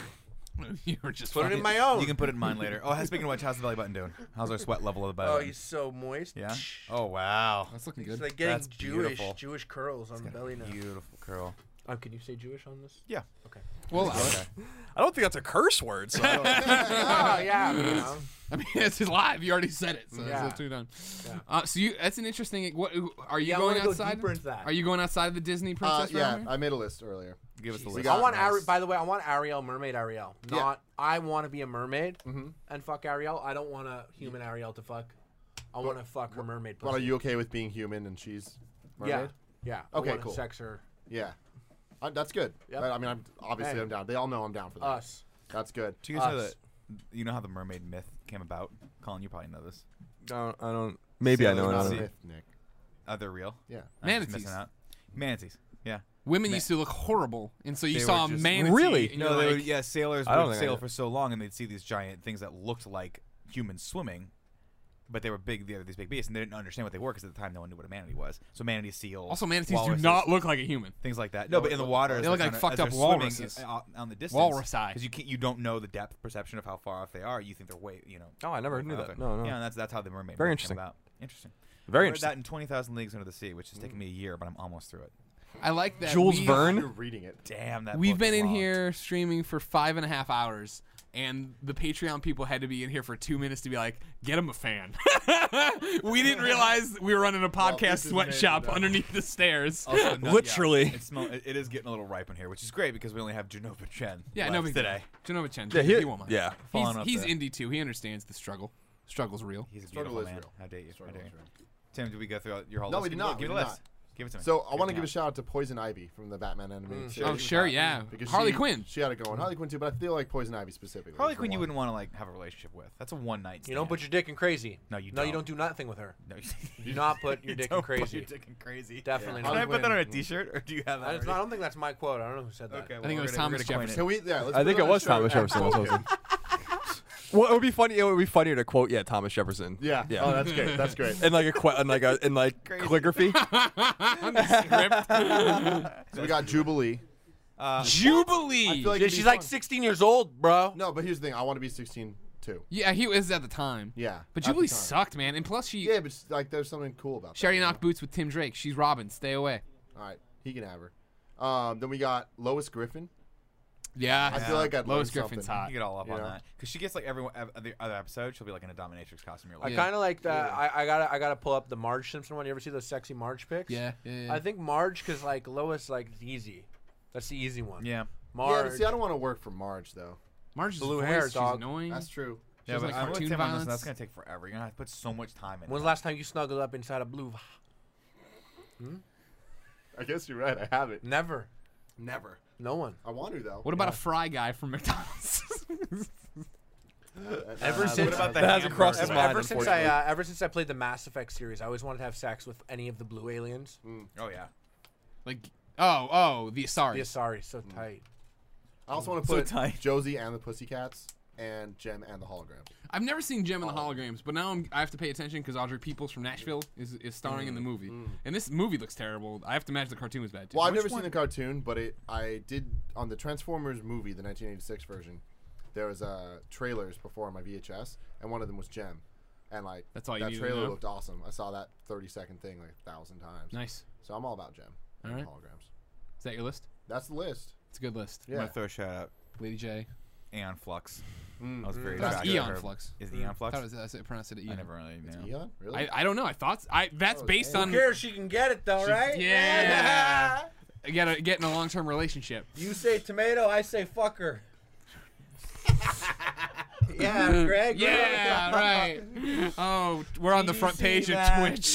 You were just Put it in fucking- my own. You can put it in mine later. Oh, speaking of which, how's the belly button doing? How's our sweat level of the belly Oh, button? he's so moist. Yeah. Oh wow. That's looking It's good. like getting That's beautiful. Jewish curls on the belly now. Beautiful curl. Can you say Jewish on this? Yeah. Well, Okay. I don't think that's a curse word. So I don't- Oh yeah, you know. I mean, it's live. You already said it, so Yeah. it's too done. Yeah. So that's an interesting. What are you Yeah, I going wanna go outside? deeper into that. Are you going outside of the Disney princess? Yeah, realm? I made a list earlier. Give us the We list. got- I want nice. By the way, I want Ariel, mermaid Ariel. Yeah. Not I want to be a mermaid Mhm. and fuck Ariel. I don't want a human Ariel to fuck. I want to fuck her mermaid. But are pussy. you okay with being human and she's mermaid? Yeah. Okay, I wanna cool. Sex her. Yeah. That's good. Yep. I mean, obviously Hey. I'm down. They all know I'm down for that. Us. That's good. Do you guys know Us. that? You know how the mermaid myth came about? Colin, you probably know this. I don't. Maybe I know. Sailor I Not don't a know. myth, Nick. They're real. Yeah. I'm just Manatees. missing out. Manatees. Yeah. Women used to look horrible, and so you They saw were a just- manatee. Really? And No, you're they like, would, yeah, sailors I don't would think I sail did. for so long, and they'd see these giant things that looked like humans swimming, but they were big. They were these big beasts, and they didn't understand what they were because at the time no one knew what a manatee was. So manatees, seals. Also, manatees walruses, do not look like a human. things like that. No, but in the water, They look like fucked up walruses. on the distance. Walrus eye. because you don't know the depth perception of how far off they are. You think they're way, Oh, I never knew far that. off. No. Yeah, and that's how the mermaid Very myth interesting. came about. Interesting. Very I read interesting. that in 20,000 Leagues Under the Sea, which has taken me a year, but I'm almost through it. I like that. Jules Verne? You're reading it. Damn, that We've book been is in long. here streaming for 5.5 hours, and the Patreon people had to be in here for 2 minutes to be like, get him a fan. We didn't realize we were running a this podcast is sweatshop amazing, underneath the stairs. Also, no, Literally. Yeah, it is getting a little ripe in here, which is great because we only have Genova Chen. Yeah, left no big today. deal. Genova Chen. Yeah, he won't mind. yeah. Falling up He's there. indie too. He understands the struggle. Struggle's real. He's a Struggle beautiful is man. real. How dare you? How Struggle dare is you? real. Tim, did we go through your whole No, list? we did Give me- not. Give We me did the list. Give it to me. So I want to Give give me a shout out to Poison Ivy from the Batman animated series. Oh, sure, yeah. Because Harley she- Quinn. She had it going. Harley Quinn too, but I feel like Poison Ivy specifically. Harley is the Quinn, you one. wouldn't want to like have a relationship with. That's a one night. You don't put your dick in crazy. No, you No, you don't. don't do nothing with her. No, Do not put your you dick don't in crazy. Put your dick in crazy. Definitely Can not. I put that on a Quinn. T-shirt, or do you have that? I already? don't think that's my quote. I don't know who said that. Okay, I think it was we're Thomas gonna coin Jefferson. Can we? Yeah. Let's I put think it it on a was shirt Thomas and Jefferson. quote him. Well, it would be funny. It would be funnier to quote, Thomas Jefferson. Yeah. Yeah. Oh, that's great. That's great. In like calligraphy. On the script. So we got Jubilee. Jubilee. I feel like Yeah, it'd be she's like fun. 16 years old, bro. No, but here's the thing. I want to be 16 too. Yeah, he was at the time. Yeah. But at the Jubilee time. sucked, man. And plus, Yeah, but like there's something cool about she already that. knocked boots with Tim Drake. She's Robin. Stay away. All right, he can have her. Then we got Lois Griffin. Yeah. I feel like I'd Lois learn Griffin's something. hot. You get all up You on know? that because she gets like every the other episode. She'll be like in a dominatrix costume. You're I like, Yeah. kind of like that. I gotta pull up the Marge Simpson one. You ever see those sexy Marge pics? Yeah. I think Marge, cause like Lois, like it's easy. That's the easy one. yeah, Yeah, Marge. but see, I don't want to work for Marge though. Marge's Blue voice, hair, she's dog. annoying. That's true. yeah. has, But like, I'm with cartoon Tim on this. violence. That's gonna take forever. You're gonna have to put so much time in. When's it. the last time you snuggled up inside a blue? I guess you're right. I have it. Never. Never. No one. I want to though. What about a fry guy from McDonald's? Ever What since about the That hasn't crossed his hamburger? mind. ever since I played the Mass Effect series, I always wanted to have sex with any of the blue aliens. Oh yeah. like, oh, the Asari. Yeah, sorry, so tight. I also want to So put tight. Josie and the Pussycats and Jem and the Hologram. I've never seen Gem and the Holograms, but now I have to pay attention because Audrey Peoples from Nashville is starring in the movie. And this movie looks terrible. I have to imagine the cartoon was bad too. Well, I've Which never one? seen the cartoon, but I did on the Transformers movie, the 1986 version. There was trailers before on my VHS, and one of them was Jem, and like That's all you that needed to trailer know? looked awesome. I saw that 30-second thing like 1,000 times. Nice. So I'm all about Jem and All right. holograms. Is that your list? That's the list. It's a good list. I'm Yeah. gonna throw a shout out. Lady J. Aeon Flux. I was very That's shocked. Eon Flux. Is it Eon Flux? I thought I pronounced it I Eon. never really knew. Eon? Really? I don't know. I thought that's based Who on cares? She can get it though, right? yeah. Get in a long-term relationship. You say tomato, I say fucker. Yeah, Greg. Yeah, right. Oh, we're on the front page of man. Twitch.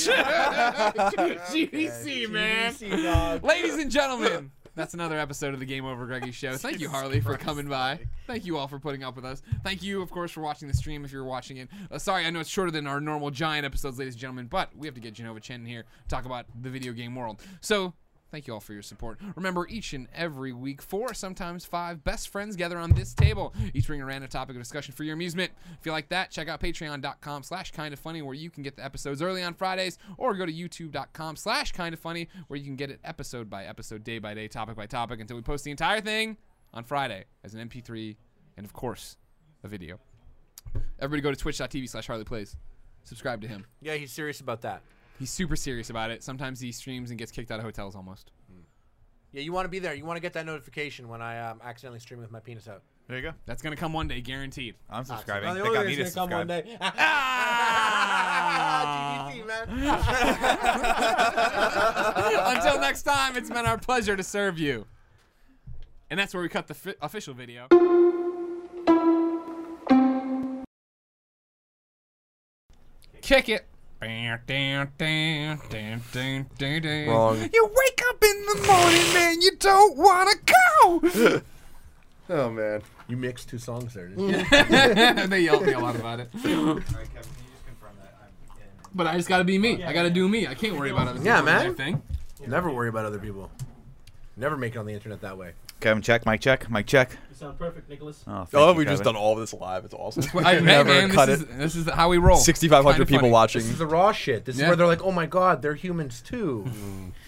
GDC, man. GDC, dog. Ladies and gentlemen, that's another episode of the Game Over Greggy Show. Thank you, Harley, for coming by. Thank you all for putting up with us. Thank you, of course, for watching the stream if you're watching it. Sorry, I know it's shorter than our normal giant episodes, ladies and gentlemen, but we have to get Genova Chen in here to talk about the video game world. So, thank you all for your support. Remember, each and every week, 4, sometimes 5 best friends gather on this table. Each bring a random topic of discussion for your amusement. If you like that, check out patreon.com/kindafunny where you can get the episodes early on Fridays, or go to youtube.com/kindafunny where you can get it episode by episode, day by day, topic by topic until we post the entire thing on Friday as an MP3 and, of course, a video. Everybody go to twitch.tv/HarleyPlays. Subscribe to him. Yeah, he's serious about that. He's super serious about it. Sometimes he streams and gets kicked out of hotels almost. Yeah, you want to be there. You want to get that notification when I accidentally stream with my penis out. There you go. That's going to come one day, guaranteed. I'm subscribing. Oh, They the got only me to reason they come one subscribe. day. GDC, man. Until next time, it's been our pleasure to serve you. And that's where we cut the official video. Kick it. Wrong. You wake up in the morning and you don't want to go. Oh man. You mixed 2 songs there, didn't you? They yell at me a lot about it. All right, Kevin, can you just confirm that I'm in? But I just got to be me. I got to do me. I can't worry about other people Yeah, doing man. their thing. Never worry about other people. Never make it on the internet that way. Kevin, check. Mic check. Mic check. You sound perfect, Nicholas. Oh, Oh, thank you, we've just Kevin. done all of this live. It's awesome. Hey, Never man, cut this it. is how we roll. 6,500 Kinda people funny. watching. This is the raw shit. This Yeah. is where they're like, oh my god, they're humans too.